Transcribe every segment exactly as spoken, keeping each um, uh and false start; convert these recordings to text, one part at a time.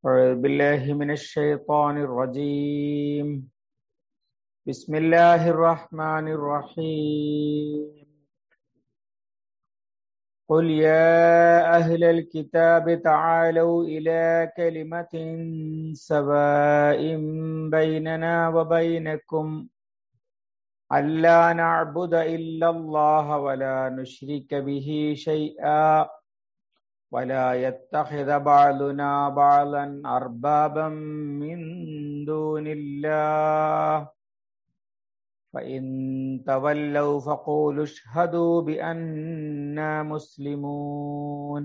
أعوذ بالله من الشيطان الرجيم. بسم الله الرحمن الرحيم. قل يا أهل الكتاب تعالوا إلى كلمة سواء بيننا وبينكم ألا نعبد إلا الله ولا نشرك به شيئا ولا يتخذ بعضنا بعضا أربابا من دون الله فإن تولوا فقولوا اشهدوا بأننا مسلمون.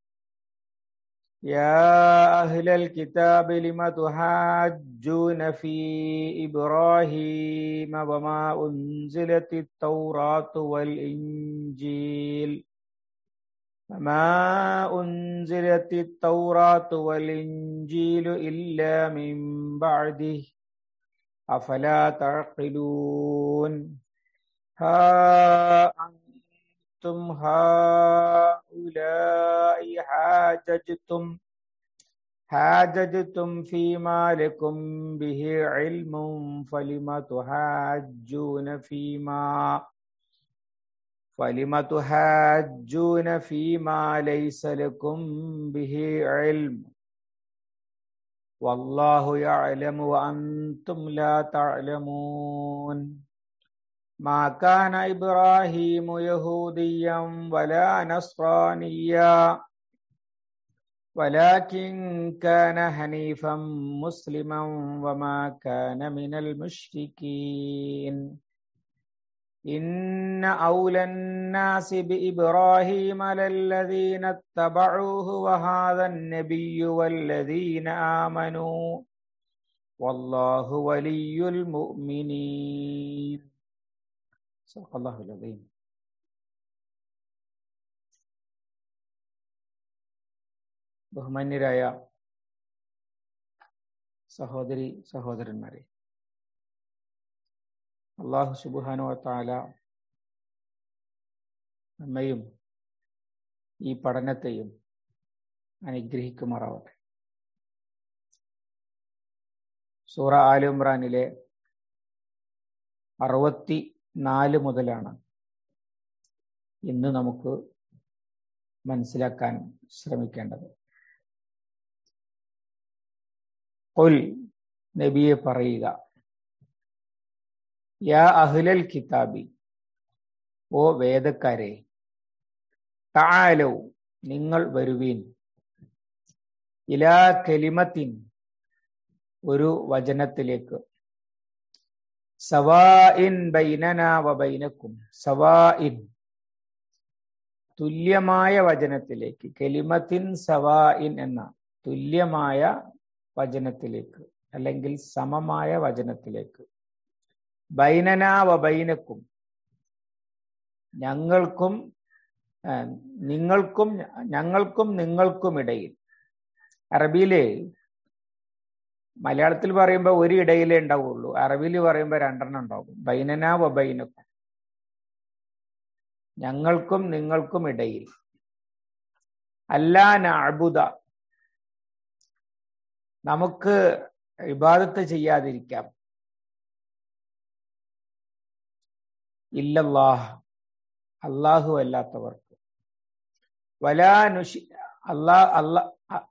يا أهل الكتاب لم تحاجون في إبراهيم وما أنزلت التوراة والإنجيل وما أنزلت التوراة والإنجيل إلا من بعده أفلا تعقلون. ها أنتم هؤلاء حاججتم حاججتم فيما لكم به علم فلم تحاجون فيما فلم تحاجون فيما ليس لكم به علم والله يعلم وأنتم لا تعلمون. ما كان إبراهيم يهوديا ولا نصرانيا ولكن كان حنيفا مسلما وما كان من المشركين. إن أولى الناس بإبراهيم للذين اتبعوه وهذا النبي والذين آمنوا والله ولي المؤمنين. صدق الله العظيم. ബഹുമാന്യരായ സഹോദരി സഹോദരന്മാരെ, അല്ലാഹു സുബ്ഹാനഹു വ തആല നമ്മയും ഈ പഠനത്തെയും അനുഗ്രഹിക്കുമാറാവട്ടെ. സൂറ ആല ഇംറാനിലെ അറുപത്തി നാല് മുതലാണ് ഇന്ന് നമുക്ക് മനസ്സിലാക്കാൻ ശ്രമിക്കേണ്ടത്. ഖുൽ, നബിയെ പറയുക, യാ അഹ്ലൽ കിതാബി, ഓ വേദക്കാരെ, തആലൗ, നിങ്ങൾ വരുവീൻ, ഇലാ കലിമത്തിൻ, ഒരു വചനത്തിലേക്ക്, സവാഇൻ ബൈനനാ വ ബൈനക്കും, സവാഇൻ, തുല്യമായ വചനത്തിലേക്ക്, കലിമത്തിൻ സവാഇൻ എന്ന തുല്യമായ വചനത്തിലേക്ക് അല്ലെങ്കിൽ സമമായ വചനത്തിലേക്ക്, ബൈനനാ വ ബൈനക്കും, ഞങ്ങൾക്കും നിങ്ങൾക്കും ഞങ്ങൾക്കും നിങ്ങൾക്കുമിടയിൽ. അറബിയില് മലയാളത്തിൽ പറയുമ്പോൾ ഒരു ഇടയിലേ ഉണ്ടാവുള്ളൂ, അറബിയിൽ പറയുമ്പോൾ രണ്ടെണ്ണം ഉണ്ടാവും. ബൈനനാ വ ബൈനക്കും, ഞങ്ങൾക്കും നിങ്ങൾക്കും ഇടയിൽ. അല്ലാ നഅ്ബുദ, നമുക്ക് ഇബാദത്ത് ചെയ്യാതിരിക്കാം. ഇല്ലല്ലാഹ്, അല്ലാഹു അല്ലാത്തവർക്ക്. വലാ നുശി അല്ലാ അല്ലാ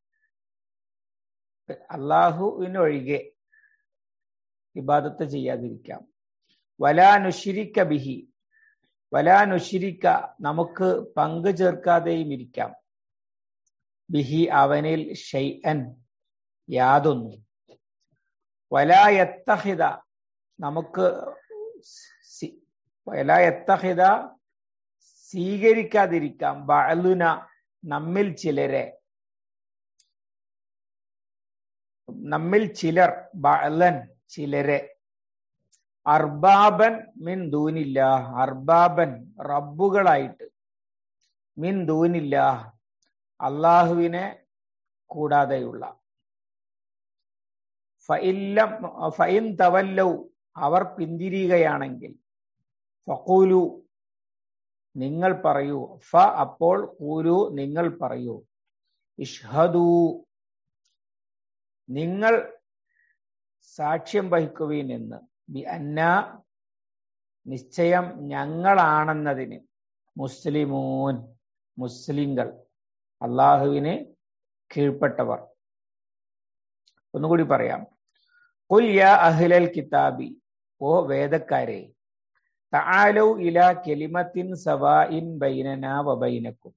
അല്ലാഹുവിനൊഴികെ ഇബാദത്ത് ചെയ്യാതിരിക്കാം. വലാ നുശ്രിക ബിഹി, വലാ നുശ്രിക, നമുക്ക് പങ്കു ചേർക്കാതെയും ഇരിക്കാം. ബിഹി, അവനിൽ, ഷൈഅൻ, യാതൊന്നും. വലാ യത്തഖിദ, നമുക്ക് വലാ യത്തഖിദ, സ്വീകരിക്കാതിരിക്കാം. ബഅലുന, നമ്മിൽ ചിലരെ, നമ്മിൽ ചിലർ, ബഅലൻ, ചിലരെ, അർബാബൻ മിൻ ദൂനില്ലാഹ്, അർബാബൻ, റബ്ബുകളായിട്ട്, മിൻ ദൂനില്ലാഹ്, അല്ലാഹുവിനെ കൂടാതെയുള്ള. ഫഇല്ലം ഫഇൻ തവല്ലൗ, അവർ പിന്തിരിയുകയാണെങ്കിൽ, ഫഖൂലു, നിങ്ങൾ പറയൂ, ഫ അപ്പോൾ ഖൂലു നിങ്ങൾ പറയൂ, ഇഷ്ഹദൂ നിങ്ങൾ സാക്ഷ്യം വഹിക്കുവീൻ എന്ന്, ബി അന്ന നിശ്ചയം ഞങ്ങളാണെന്നതിന്, മുസ്ലിമൂൻ മുസ്ലിങ്ങൾ, അള്ളാഹുവിന് കീഴ്പ്പെട്ടവർ. ഒന്നുകൂടി പറയാം. ഖുൽ യാ അഹ്ലൽ കിതാബി, ഓ വേദക്കാരെ, തആലൗ ഇലാ കലിമത്തിൻ സവാഇൻ ബൈനനാ വബൈനക്കും,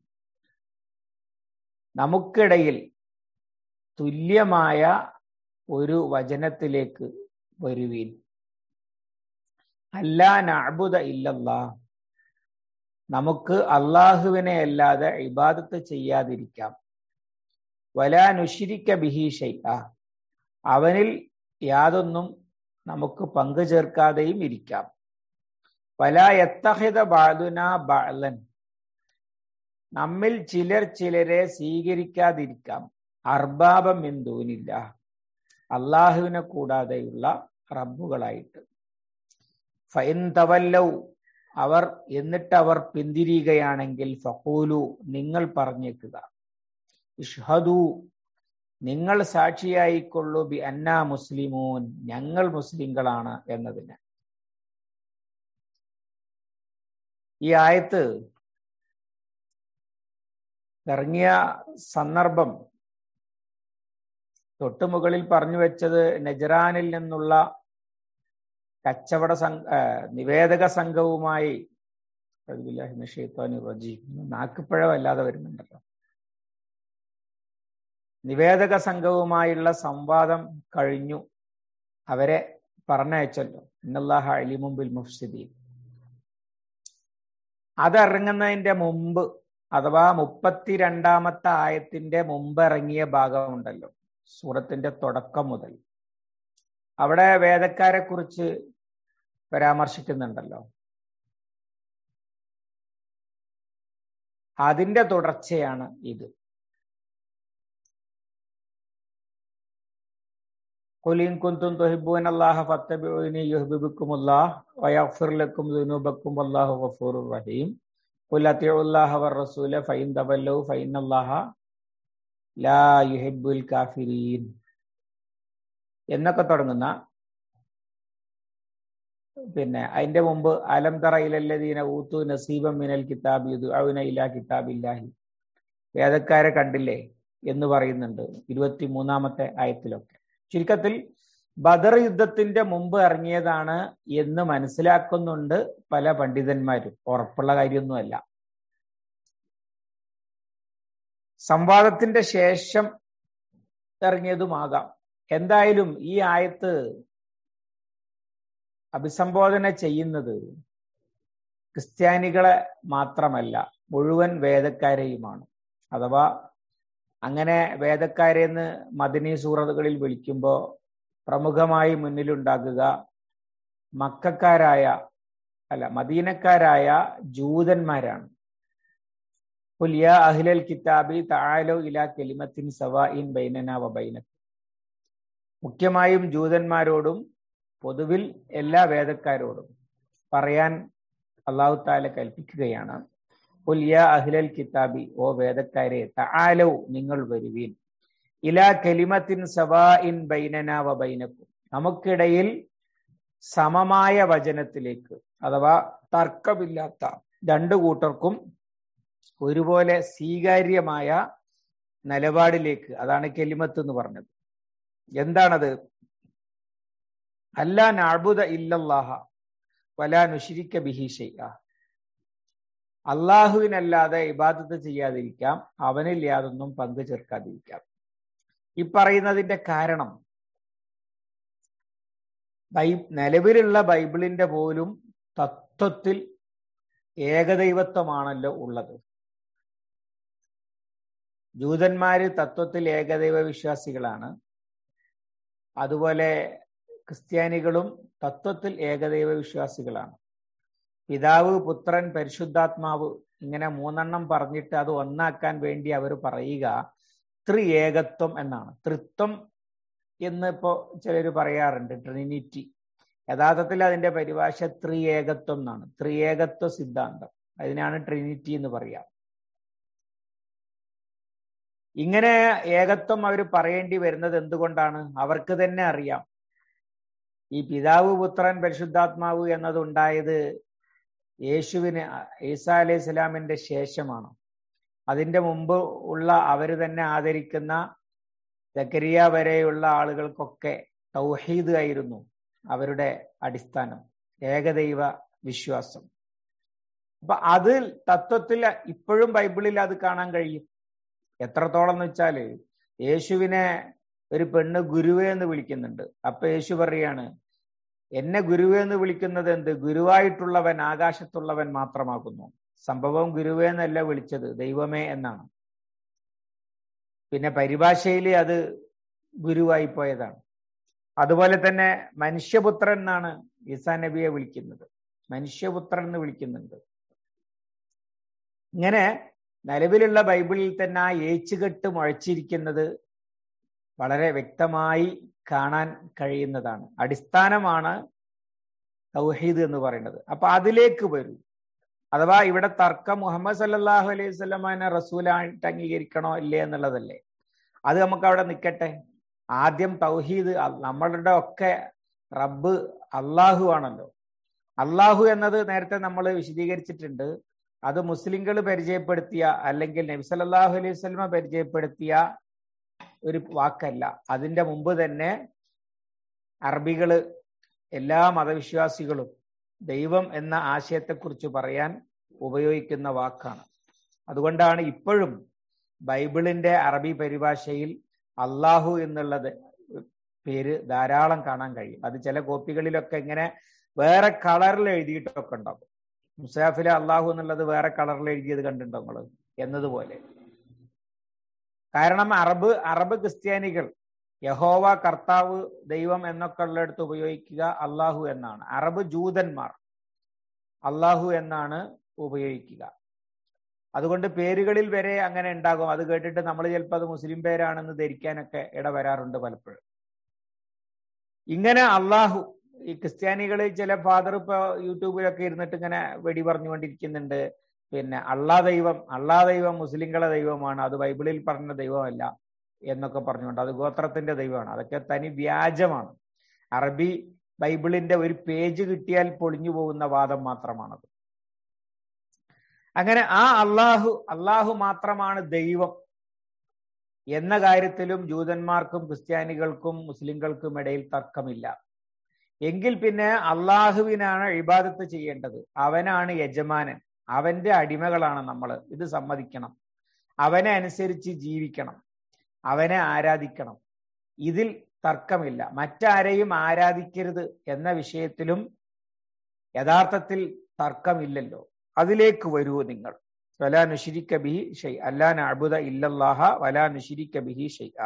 നമുക്കിടയിൽ തുല്യമായ ഒരു വചനത്തിലേക്ക് വരുവീൻ. അല്ലാ നഅ്ബുദ ഇല്ലല്ലാഹ്, നമുക്ക് അള്ളാഹുവിനെ അല്ലാതെ ഇബാദത്ത് ചെയ്യാതിരിക്കാം. വലാ നുശ്രിക ബിഹി ശൈഅ, അവനിൽ യാതൊന്നും നമുക്ക് പങ്കു ചേർക്കാതെയും ഇരിക്കാം. വലാ യത്തഖിദ ബഅദുനാ ബഅലൻ, നമ്മിൽ ചിലർ ചിലരെ സ്വീകരിക്കാതിരിക്കാം. അർബാബം മിൻ ദൂനില്ലാഹ്, അള്ളാഹുവിനെ കൂടാതെയുള്ള റബ്ബുകളായിട്ട്. ഫഇൻ തവല്ലൗ, അവർ എന്നിട്ട് അവർ പിന്തിരിയുകയാണെങ്കിൽ, ഫഖൂലു, നിങ്ങൾ പറഞ്ഞേക്കുക, ഇഷ്ഹദു, നിങ്ങൾ സാക്ഷിയായിക്കൊള്ളു, ബി അന്നാ മുസ്ലിമൂൻ, ഞങ്ങൾ മുസ്ലിങ്ങളാണ് എന്നതിന്. ഈ ആയത്ത് ഇറങ്ങിയ സന്ദർഭം തൊട്ടുമുകളിൽ പറഞ്ഞു വെച്ചത് നജ്റാനിൽ നിന്നുള്ള കച്ചവട സംഘ നിവേദക സംഘവുമായി, നാക്കുപ്പഴവല്ലാതെ വരുന്നുണ്ടല്ലോ, നിവേദക സംഘവുമായുള്ള സംവാദം കഴിഞ്ഞു, അവരെ പറഞ്ഞയച്ചല്ലോ. ഇന്നല്ലാഹ അലീമും ബിൽ മുഫ്സിദീൻ. അതിറങ്ങുന്നതിന്റെ മുമ്പ്, അഥവാ മുപ്പത്തിരണ്ടാമത്തെ ആയത്തിന്റെ മുമ്പ് ഇറങ്ങിയ ഭാഗമുണ്ടല്ലോ, സൂറത്തിന്റെ തുടക്കം മുതൽ, അവിടെ വേദക്കാരെ കുറിച്ച് പരാമർശിക്കുന്നുണ്ടല്ലോ. അതിന്റെ തുടർച്ചയാണ് ഇത്. ഖുൽ ഇൻ കുൻതും തുഹിബ്ബൂനല്ലാഹ ഫത്തബിഊനി യുഹ്ബിബുക്കുമുല്ലാഹ് വയഗ്ഫിർ ലക്കും ദുനൂബക്കും വല്ലാഹു ഗഫൂറുർ റഹീം. ഖുൽ അത്തിഉല്ലാഹ വറസൂല ഫഇൻ തവല്ലൗ ഫഇന്നല്ലാഹ ലാ യുഹിബ്ബുൽ കാഫിരീൻ എന്നൊക്കെ തുടങ്ങുന്ന, പിന്നെ അതിന്റെ മുമ്പ് അലം തറ ഇലല്ലദീന ഊതു നസീബൻ മിനൽ കിതാബി യുദ്ഉന ഇലാ കിതാബില്ലാഹി, വേദക്കാരെ കണ്ടില്ലേ എന്ന് പറയുന്നുണ്ട് ഇരുപത്തി മൂന്നാമത്തെ ആയത്തിലൊക്കെ. ചുരുക്കത്തിൽ ബദർ യുദ്ധത്തിന്റെ മുമ്പ് ഇറങ്ങിയതാണ് എന്ന് മനസ്സിലാക്കുന്നുണ്ട് പല പണ്ഡിതന്മാരും. ഉറപ്പുള്ള കാര്യമൊന്നുമല്ല. സംവാദത്തിന്റെ ശേഷം ഇറങ്ങിയതുമാകാം. എന്തായാലും ഈ ആയത്ത് അഭിസംബോധന ചെയ്യുന്നത് ക്രിസ്ത്യാനികളെ മാത്രമല്ല, മുഴുവൻ വേദക്കാരെയുമാണ്. അഥവാ അങ്ങനെ വേദക്കാരെന്ന് മദനി സൂറത്തുകളിൽ വിളിക്കുമ്പോൾ പ്രമുഖമായി മുന്നിലുണ്ടാകുക മക്കക്കാരായ അല്ല മദീനക്കാരായ ജൂതന്മാരാണ്. ഖുൽ യാ അഹ്ലൽ കിതാബി തആലൗ ഇലാ കലിമത്തിൻ സവാഇൻ ബൈനനാ വബൈനക്കും. മുഖ്യമായും ജൂതന്മാരോടും പൊതുവിൽ എല്ലാ വേദക്കാരോടും പറയാൻ അല്ലാഹു തആല കൽപ്പിക്കുകയാണ്. ഖുൽ യാ അഹ്ലൽ കിതാബി, ഓ വേദക്കാരെ, തആലൗ, നിങ്ങൾ വരുവീൻ, ഇലാ കലിമത്തിൻ സവാഇൻ ബൈനനാ വബൈനക്കും, നമുക്കിടയിൽ സമമായ വചനത്തിലേക്ക്, അഥവാ തർക്കമില്ലാത്ത രണ്ടു കൂട്ടർക്കും ഒരുപോലെ സ്വീകാര്യമായ നിലപാടിലേക്ക്. അതാണ് കലിമത്ത് എന്ന് പറഞ്ഞത്. എന്താണത്? അല്ലാ നഅ്ബുദ ഇല്ലല്ലാഹ വലാ നുശ്രിക ബിഹി ശൈഅ, അള്ളാഹുവിനല്ലാതെ ഇബാദത്ത് ചെയ്യാതിരിക്കാം, അവനിൽ യാതൊന്നും പങ്കു ചേർക്കാതിരിക്കാം. ഈ പറയുന്നതിന്റെ കാരണം ബൈ നിലവിലുള്ള ബൈബിളിന്റെ പോലും തത്വത്തിൽ ഏകദൈവത്വമാണല്ലോ ഉള്ളത്. ജൂതന്മാര് തത്വത്തിൽ ഏകദൈവ വിശ്വാസികളാണ്. അതുപോലെ ക്രിസ്ത്യാനികളും തത്വത്തിൽ ഏകദൈവ വിശ്വാസികളാണ്. പിതാവ്, പുത്രൻ, പരിശുദ്ധാത്മാവ്, ഇങ്ങനെ മൂന്നെണ്ണം പറഞ്ഞിട്ട് അത് ഒന്നാക്കാൻ വേണ്ടി അവർ പറയുക ത്രിഏകത്വം എന്നാണ്. ത്രിത്വം എന്ന് ഇപ്പോ ചിലർ പറയാറുണ്ട്, ട്രിനിറ്റി. യഥാർത്ഥത്തിൽ അതിന്റെ പരിഭാഷ ത്രിഏകത്വം എന്നാണ്. ത്രിഏകത്വ സിദ്ധാന്തം, അതിനാണ് ട്രിനിറ്റി എന്ന് പറയാം. ഇങ്ങനെ ഏകത്വം അവർ പറയേണ്ടി വരുന്നത് എന്തുകൊണ്ടാണ്? അവർക്ക് തന്നെ അറിയാം ഈ പിതാവ് പുത്രൻ പരിശുദ്ധാത്മാവ് എന്നതുണ്ടായത് യേശുവിന് ഈസാ അലൈഹി സ്വലാമിന്റെ ശേഷമാണ്. അതിന്റെ മുമ്പ് ഉള്ള അവര് തന്നെ ആദരിക്കുന്ന സക്കരിയ വരെയുള്ള ആളുകൾക്കൊക്കെ തൗഹീദ് ആയിരുന്നു അവരുടെ അടിസ്ഥാനം, ഏകദൈവ വിശ്വാസം. അപ്പൊ അത് തത്വത്തിൽ ഇപ്പോഴും ബൈബിളിൽ അത് കാണാൻ കഴിയും. എത്രത്തോളം എന്ന് വെച്ചാല് യേശുവിനെ ഒരു പെണ്ണ് ഗുരുവേ എന്ന് വിളിക്കുന്നുണ്ട്. അപ്പൊ യേശു പറയാണ്, എന്നെ ഗുരുവേ എന്ന് വിളിക്കുന്നത് എന്ത്? ഗുരുവായിട്ടുള്ളവൻ ആകാശത്തുള്ളവൻ മാത്രമാകുന്നു. സംഭവം ഗുരുവേ എന്നല്ല വിളിച്ചത്, ദൈവമേ എന്നാണ്. പിന്നെ പരിഭാഷയിൽ അത് ഗുരുവായി പോയതാണ്. അതുപോലെ തന്നെ മനുഷ്യപുത്രൻ എന്നാണ് ഈസാ നബിയെ വിളിക്കുന്നത്, മനുഷ്യപുത്രൻ എന്ന് വിളിക്കുന്നുണ്ട്. ഇങ്ങനെ നിലവിലുള്ള ബൈബിളിൽ തന്നെ ആ ഏച്ചുകെട്ട് മുഴച്ചിരിക്കുന്നത് വളരെ വ്യക്തമായി കാണാൻ കഴിയുന്നതാണ്. അടിസ്ഥാനമാണ് തൗഹീദ് എന്ന് പറയുന്നത്. അപ്പൊ അതിലേക്ക് വരൂ. അഥവാ ഇവിടെ തർക്കം മുഹമ്മദ് സല്ലല്ലാഹു അലൈഹി വസല്ലമയെ റസൂലായിട്ട് അംഗീകരിക്കണോ ഇല്ലേ എന്നുള്ളതല്ലേ. അത് നമുക്ക് അവിടെ നിൽക്കട്ടെ. ആദ്യം തൗഹീദ്. നമ്മളുടെ ഒക്കെ റബ്ബ് അള്ളാഹു ആണല്ലോ. അള്ളാഹു എന്നത് നേരത്തെ നമ്മൾ വിശദീകരിച്ചിട്ടുണ്ട്. അത് മുസ്ലിങ്ങൾ പരിചയപ്പെടുത്തിയ അല്ലെങ്കിൽ നബി സല്ലല്ലാഹു അലൈഹി വസല്ലമ പരിചയപ്പെടുത്തിയ ഒരു വാക്കല്ല. അതിന്റെ മുമ്പ് തന്നെ അറബികള് എല്ലാ മതവിശ്വാസികളും ദൈവം എന്ന ആശയത്തെക്കുറിച്ച് പറയാൻ ഉപയോഗിക്കുന്ന വാക്കാണ്. അതുകൊണ്ടാണ് ഇപ്പോഴും ബൈബിളിന്റെ അറബി പരിഭാഷയിൽ അള്ളാഹു എന്നുള്ളത് പേര് ധാരാളം കാണാൻ കഴിയും. അത് ചില കോപ്പികളിലൊക്കെ ഇങ്ങനെ വേറെ കളറിൽ എഴുതിയിട്ടൊക്കെ ഉണ്ടാവും. മുസാഫിലെ അള്ളാഹു എന്നുള്ളത് വേറെ കളറിൽ എഴുതിയത് കണ്ടിട്ടുണ്ടോ നിങ്ങൾ എന്നതുപോലെ. കാരണം അറബ് അറബ് ക്രിസ്ത്യാനികൾ യഹോവ കർത്താവ് ദൈവം എന്നൊക്കെ ഉള്ളിടത്ത് ഉപയോഗിക്കുക അള്ളാഹു എന്നാണ്. അറബ് ജൂതന്മാർ അള്ളാഹു എന്നാണ് ഉപയോഗിക്കുക. അതുകൊണ്ട് പേരുകളിൽ വരെ അങ്ങനെ ഉണ്ടാകും. അത് കേട്ടിട്ട് നമ്മൾ ചിലപ്പോൾ അത് മുസ്ലിം പേരാണെന്ന് ധരിക്കാനൊക്കെ ഇടവരാറുണ്ട് പലപ്പോഴും. ഇങ്ങനെ അള്ളാഹു ഈ ക്രിസ്ത്യാനികളിൽ ചില ഫാദർ ഇപ്പൊ യൂട്യൂബിലൊക്കെ ഇരുന്നിട്ട് ഇങ്ങനെ വെടി പറഞ്ഞുകൊണ്ടിരിക്കുന്നുണ്ട്. പിന്നെ അള്ളാ ദൈവം അള്ളാ ദൈവം മുസ്ലിങ്ങളെ ദൈവമാണ്, അത് ബൈബിളിൽ പറഞ്ഞ ദൈവമല്ല എന്നൊക്കെ പറഞ്ഞുകൊണ്ട് അത് ഗോത്രത്തിന്റെ ദൈവമാണ്. അതൊക്കെ തനി വ്യാജമാണ്. അറബി ബൈബിളിന്റെ ഒരു പേജ് കിട്ടിയാൽ പൊളിഞ്ഞു പോകുന്ന വാദം മാത്രമാണത്. അങ്ങനെ ആ അള്ളാഹു അള്ളാഹു മാത്രമാണ് ദൈവം എന്ന കാര്യത്തിലും ജൂതന്മാർക്കും ക്രിസ്ത്യാനികൾക്കും മുസ്ലിങ്ങൾക്കും ഇടയിൽ തർക്കമില്ല. എങ്കിൽ പിന്നെ അള്ളാഹുവിനാണ് ഇബാദത്ത് ചെയ്യേണ്ടത്. അവനാണ് യജമാനൻ, അവന്റെ അടിമകളാണ് നമ്മൾ. ഇത് സമ്മതിക്കണം. അവനെ അനുസരിച്ച് ജീവിക്കണം, അവനെ ആരാധിക്കണം. ഇതിൽ തർക്കമില്ല. മറ്റാരെയും ആരാധിക്കരുത് എന്ന വിഷയത്തിലും യഥാർത്ഥത്തിൽ തർക്കമില്ലല്ലോ. അതിലേക്ക് വരൂ നിങ്ങൾ. വലാ നുശ്രിക ബിഹി ഷൈഅ, അല്ലാ നഅ്ബുദ ഇല്ലല്ലാഹ വലാ നുശ്രിക ബിഹി ഷൈഅ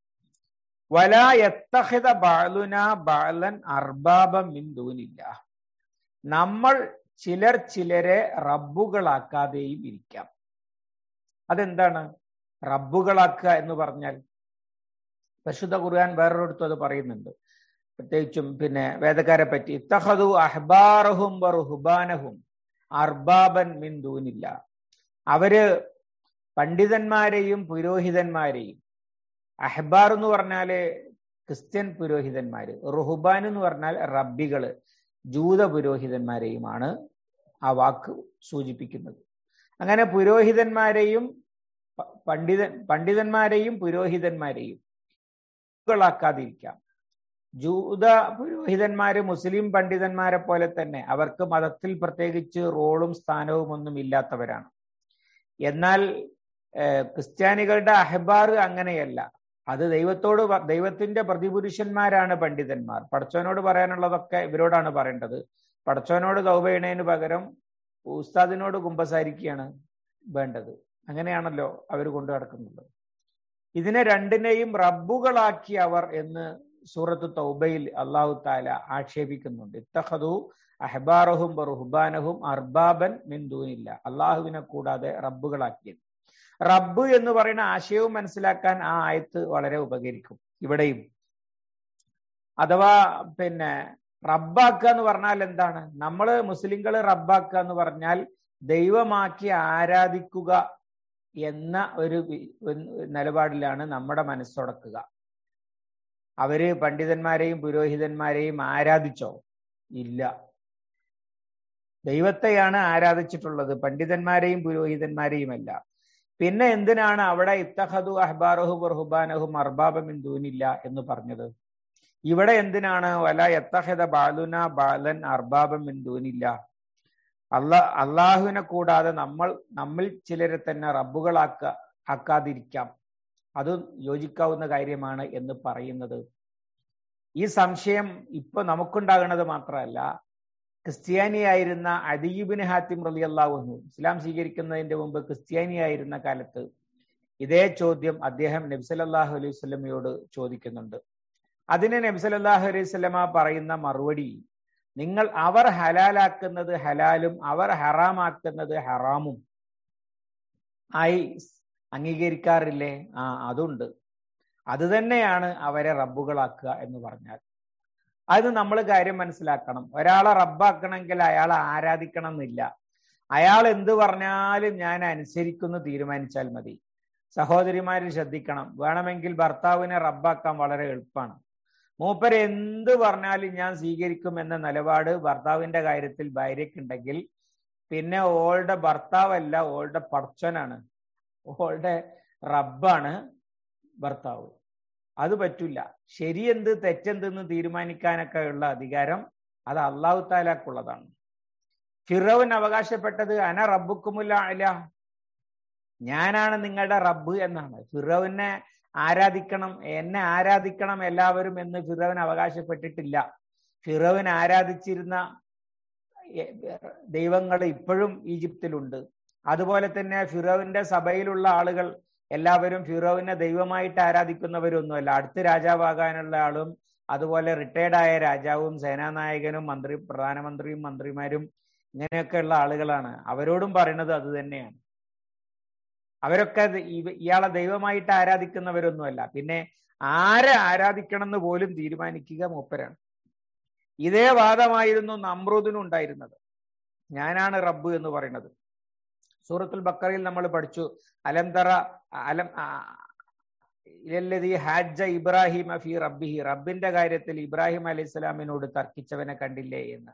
വലാ യത്തഖിദ ബഅലുനാ ബഅലൻ അർബാബൻ മിൻ ദൂനില്ലാഹ്. നമ്മൾ ചിലർ ചിലരെ റബ്ബുകളാക്കാതെയും ഇരിക്കാം. അതെന്താണ് റബ്ബുകളാക്കുക എന്ന് പറഞ്ഞാൽ? പരിശുദ്ധ ഖുർആൻ വേറൊരിടത്തും അത് പറയുന്നുണ്ട്. പ്രത്യേകിച്ചും പിന്നെ വേദക്കാരെ പറ്റി, ഇത്തഖദു അഹ്ബാറഹും വറുഹ്ബാനഹും അർബാബൻ മിൻ ദൂനില്ലാഹ്. അവര് പണ്ഡിതന്മാരെയും പുരോഹിതന്മാരെയും, അഹ്ബാർ എന്ന് പറഞ്ഞാല് ക്രിസ്ത്യൻ പുരോഹിതന്മാര്, റുഹ്ബാൻ എന്ന് പറഞ്ഞാൽ റബ്ബികള്, ജൂത പുരോഹിതന്മാരെയുമാണ് ആ വാക്ക് സൂചിപ്പിക്കുന്നത്. അങ്ങനെ പുരോഹിതന്മാരെയും പണ്ഡിത പണ്ഡിതന്മാരെയും പുരോഹിതന്മാരെയും ാക്കാതിരിക്കാം. ജൂത പുരോഹിതന്മാര് മുസ്ലിം പണ്ഡിതന്മാരെ പോലെ തന്നെ അവർക്ക് മതത്തിൽ പ്രത്യേകിച്ച് റോളും സ്ഥാനവും ഒന്നും ഇല്ലാത്തവരാണ്. എന്നാൽ ക്രിസ്ത്യാനികളുടെ അഹ്ബാർ അങ്ങനെയല്ല. അത് ദൈവത്തോട് ദൈവത്തിന്റെ പ്രതിപുരുഷന്മാരാണ് പണ്ഡിതന്മാർ. പടച്ചോനോട് പറയാനുള്ളതൊക്കെ ഇവരോടാണ് പറയേണ്ടത്. പടച്ചോനോട് തൗബ ചെയ്യണതിന് പകരം ഉസ്താദിനോട് കുമ്പസാരിക്കുകയാണ് വേണ്ടത്. അങ്ങനെയാണല്ലോ അവർ കൊണ്ടു നടക്കുന്നത്. ഇതിനെ രണ്ടിനെയും റബ്ബുകളാക്കി അവർ എന്ന് സൂറത്ത് തൗബയിൽ അല്ലാഹു തആല ആക്ഷേപിക്കുന്നുണ്ട്. ഇത്തഖദു അഹ്ബാറഹും വറുഹ്ബാനഹും അർബാബൻ മിൻ ദൂനില്ലാഹ്. അള്ളാഹുവിനെ കൂടാതെ റബ്ബുകളാക്കിയത്. റബ്ബ് എന്ന് പറയുന്ന ആശയവും മനസ്സിലാക്കാൻ ആ ആയത്ത് വളരെ ഉപകരിക്കും. ഇവിടെയും അഥവാ പിന്നെ റബ്ബാക്കുക എന്ന് പറഞ്ഞാൽ എന്താണ്? നമ്മള് മുസ്ലിങ്ങള് റബ്ബാക്കുക എന്ന് പറഞ്ഞാൽ ദൈവമാക്കി ആരാധിക്കുക എന്ന ഒരു നിലപാടിലാണ് നമ്മുടെ മനസ്സുടക്കുക. അവര് പണ്ഡിതന്മാരെയും പുരോഹിതന്മാരെയും ആരാധിച്ചോ? ഇല്ല. ദൈവത്തെയാണ് ആരാധിച്ചിട്ടുള്ളത്, പണ്ഡിതന്മാരെയും പുരോഹിതന്മാരെയുമല്ല. പിന്നെ എന്തിനാണ് അവിടെ ഇത്തഖദു അഹ്ബാറഹും വറുഹ്ബാനഹും അർബാബ മിൻ ദൂനില്ല എന്ന് പറഞ്ഞത്? ഇവിടെ എന്തിനാണ് വല യത്തഖദ ബഅലുന ബഅലൻ അർബാബ മിൻ ദൂനില്ല? അല്ലാ അള്ളാഹുവിനെ കൂടാതെ നമ്മൾ നമ്മിൽ ചിലരെ തന്നെ റബ്ബുകളാക്ക ആക്കാതിരിക്കാം, അത് യോജിക്കാവുന്ന കാര്യമാണ് എന്ന് പറയുന്നത്? ഈ സംശയം ഇപ്പൊ നമുക്കുണ്ടാകുന്നത് മാത്രമല്ല, ക്രിസ്ത്യാനിയായിരുന്ന അദീ ഇബ്നു ഹാത്തിം റളിയല്ലാഹു അൻഹു ഇസ്ലാം സ്വീകരിക്കുന്നതിന്റെ മുമ്പ് ക്രിസ്ത്യാനിയായിരുന്ന കാലത്ത് ഇതേ ചോദ്യം അദ്ദേഹം നബി സല്ലല്ലാഹു അലൈഹി വസല്ലമയോട് ചോദിക്കുന്നുണ്ട്. അതിന് നബി സല്ലല്ലാഹു അലൈഹി വസല്ലമ പറയുന്ന മറുപടി, നിങ്ങൾ അവർ ഹലാലാക്കുന്നത് ഹലാലും അവർ ഹറാമാക്കുന്നത് ഹറാമും ആയി അംഗീകരിക്കാറില്ലേ? ആ, അതുണ്ട്. അത് തന്നെയാണ് അവരെ റബ്ബുകളാക്കുക എന്ന് പറഞ്ഞാൽ. അത് നമ്മൾ കാര്യം മനസ്സിലാക്കണം. ഒരാളെ റബ്ബാക്കണമെങ്കിൽ അയാളെ ആരാധിക്കണം എന്നില്ല. അയാൾ എന്ത് പറഞ്ഞാലും ഞാൻ അനുസരിക്കുന്നു തീരുമാനിച്ചാൽ മതി. സഹോദരിമാര് ശ്രദ്ധിക്കണം, വേണമെങ്കിൽ ഭർത്താവിനെ റബ്ബാക്കാൻ വളരെ എളുപ്പമാണ്. മൂപ്പര് എന്ത് പറഞ്ഞാലും ഞാൻ സ്വീകരിക്കും എന്ന നിലപാട് ഭർത്താവിന്റെ കാര്യത്തിൽ ഭാര്യക്കുണ്ടെങ്കിൽ പിന്നെ ഓളുടെ ഭർത്താവല്ല, ഓളുടെ പടച്ചോനാണ്, ഓളുടെ റബ്ബാണ് ഭർത്താവ്. അത് പറ്റില്ല. ശരിയെന്ത് തെറ്റെന്തെന്ന് തീരുമാനിക്കാനൊക്കെ ഉള്ള അധികാരം അത് അല്ലാഹു തആലക്കുള്ളതാണ്. ഫിറൗൻ അവകാശപ്പെട്ടത് അന റബ്ബുക്കുമുൽ അഅല, ഞാനാണ് നിങ്ങളുടെ റബ്ബ് എന്നാണ്. ഫിറൗനെ ആരാധിക്കണം, എന്നെ ആരാധിക്കണം എല്ലാവരും എന്ന് ഫിറൗൻ അവകാശപ്പെട്ടിട്ടില്ല. ഫിറൗൻ ആരാധിച്ചിരുന്ന ദൈവങ്ങൾ ഇപ്പോഴും ഈജിപ്തിലുണ്ട്. അതുപോലെ തന്നെ ഫിറൗന്റെ സഭയിലുള്ള ആളുകൾ എല്ലാവരും ഫിറൗവിനെ ദൈവമായിട്ട് ആരാധിക്കുന്നവരൊന്നുമല്ല. അടുത്ത രാജാവാകാനുള്ള ആളും അതുപോലെ റിട്ടയർഡായ രാജാവും സേനാനായകനും മന്ത്രി പ്രധാനമന്ത്രിയും മന്ത്രിമാരും ഇങ്ങനെയൊക്കെയുള്ള ആളുകളാണ്. അവരോടും പറയുന്നത് അത് തന്നെയാണ്. അവരൊക്കെ ഇയാളെ ദൈവമായിട്ട് ആരാധിക്കുന്നവരൊന്നുമല്ല. പിന്നെ ആരെ ആരാധിക്കണം എന്ന് പോലും തീരുമാനിക്കുക മൂപ്പരാണ്. ഇതേ വാദമായിരുന്നു നമ്രൂദിനും ഉണ്ടായിരുന്നത്, ഞാനാണ് റബ്ബ് എന്ന് പറയുന്നത്. സൂറത്തുൽ ബഖറയിൽ നമ്മൾ പഠിച്ചു, അലം തറ അലം ഇലല്ലദീ ഹാജ്ജ ഇബ്രാഹിമ ഫീ റബ്ബിഹി, റബ്ബിന്റെ കാര്യത്തിൽ ഇബ്രാഹിം അലൈഹിസ്സലാമിനോട് തർക്കിച്ചവനെ കണ്ടില്ലേ എന്ന്.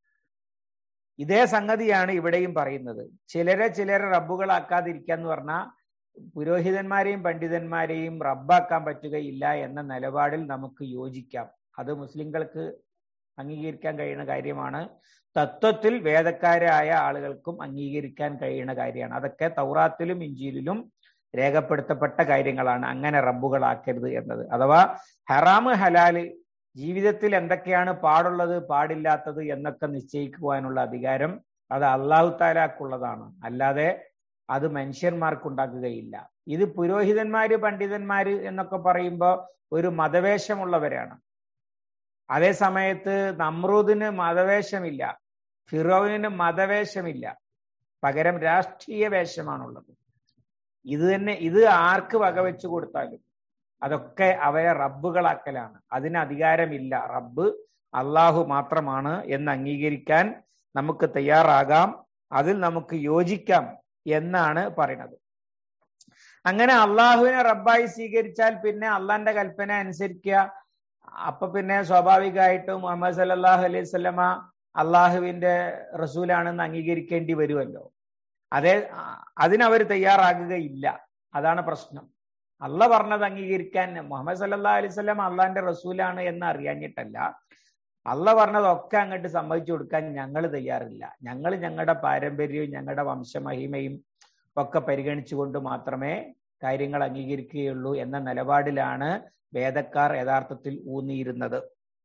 ഇതേ സംഗതിയാണ് ഇവിടെയും പറയുന്നത്. ചിലരെ ചിലരെ റബ്ബുകളാക്കാതിരിക്കുക എന്ന് പറഞ്ഞാൽ പുരോഹിതന്മാരെയും പണ്ഡിതന്മാരെയും റബ്ബാക്കാൻ പറ്റുകയില്ല എന്ന നിലപാടിൽ നമുക്ക് യോജിക്കാം. അത് മുസ്ലിങ്ങൾക്ക് അംഗീകരിക്കാൻ കഴിയുന്ന കാര്യമാണ്. തത്വത്തിൽ വേദക്കാരായ ആളുകൾക്കും അംഗീകരിക്കാൻ കഴിയുന്ന കാര്യമാണ്. അതൊക്കെ തൗറാത്തിലും ഇഞ്ചീലിലും രേഖപ്പെടുത്തപ്പെട്ട കാര്യങ്ങളാണ്, അങ്ങനെ റബ്ബുകളാക്കരുത് എന്നത്. അഥവാ ഹറാമ് ഹലാല്, ജീവിതത്തിൽ എന്തൊക്കെയാണ് പാടുള്ളത് പാടില്ലാത്തത് എന്നൊക്കെ നിശ്ചയിക്കുവാനുള്ള അധികാരം അത് അല്ലാഹു തആലക്കുള്ളതാണ്, അല്ലാതെ അത് മനുഷ്യന്മാർക്കുണ്ടാക്കുകയില്ല. ഇത് പുരോഹിതന്മാര് പണ്ഡിതന്മാര് എന്നൊക്കെ പറയുമ്പോൾ ഒരു മതവേഷമുള്ളവരാണ്. അതേ സമയത്ത് നമ്രൂദിന് മതവേഷമില്ല, ഫിറൗനിന് മതവേഷമില്ല, പകരം രാഷ്ട്രീയ വേഷമാണുള്ളത്. ഇത് തന്നെ ഇത് ആർക്ക് വകവെച്ചു കൊടുത്താലും അതൊക്കെ അവരെ റബ്ബുകളാക്കലാണ്. അതിന് അധികാരമില്ല. റബ്ബ് അള്ളാഹു മാത്രമാണ് എന്ന് അംഗീകരിക്കാൻ നമുക്ക് തയ്യാറാകാം, അതിൽ നമുക്ക് യോജിക്കാം എന്നാണ് പറയുന്നത്. അങ്ങനെ അള്ളാഹുവിനെ റബ്ബായി സ്വീകരിച്ചാൽ പിന്നെ അള്ളാന്റെ കൽപ്പന അനുസരിക്കുക. അപ്പൊ പിന്നെ സ്വാഭാവികമായിട്ടും മുഹമ്മദ് സല്ലല്ലാഹു അലൈഹി വസല്ലമ അള്ളാഹുവിന്റെ റസൂലാണെന്ന് അംഗീകരിക്കേണ്ടി വരുമല്ലോ. അതേ അതിനവർ തയ്യാറാകുകയില്ല. അതാണ് പ്രശ്നം. അള്ള പറഞ്ഞത് അംഗീകരിക്കാൻ മുഹമ്മദ് സല്ലല്ലാഹു അലൈഹി വസല്ലം അള്ളാന്റെ റസൂലാണ് എന്ന് അറിയാഞ്ഞിട്ടല്ല, അള്ള പറഞ്ഞതൊക്കെ അങ്ങോട്ട് സമ്മതിച്ചു കൊടുക്കാൻ ഞങ്ങൾ തയ്യാറില്ല. ഞങ്ങൾ ഞങ്ങളുടെ പാരമ്പര്യവും ഞങ്ങളുടെ വംശമഹിമയും ഒക്കെ പരിഗണിച്ചുകൊണ്ട് മാത്രമേ കാര്യങ്ങൾ അംഗീകരിക്കുകയുള്ളൂ എന്ന നിലപാടിലാണ് വേദക്കാർ യഥാർത്ഥത്തിൽ ഊന്നിയിരുന്നത്.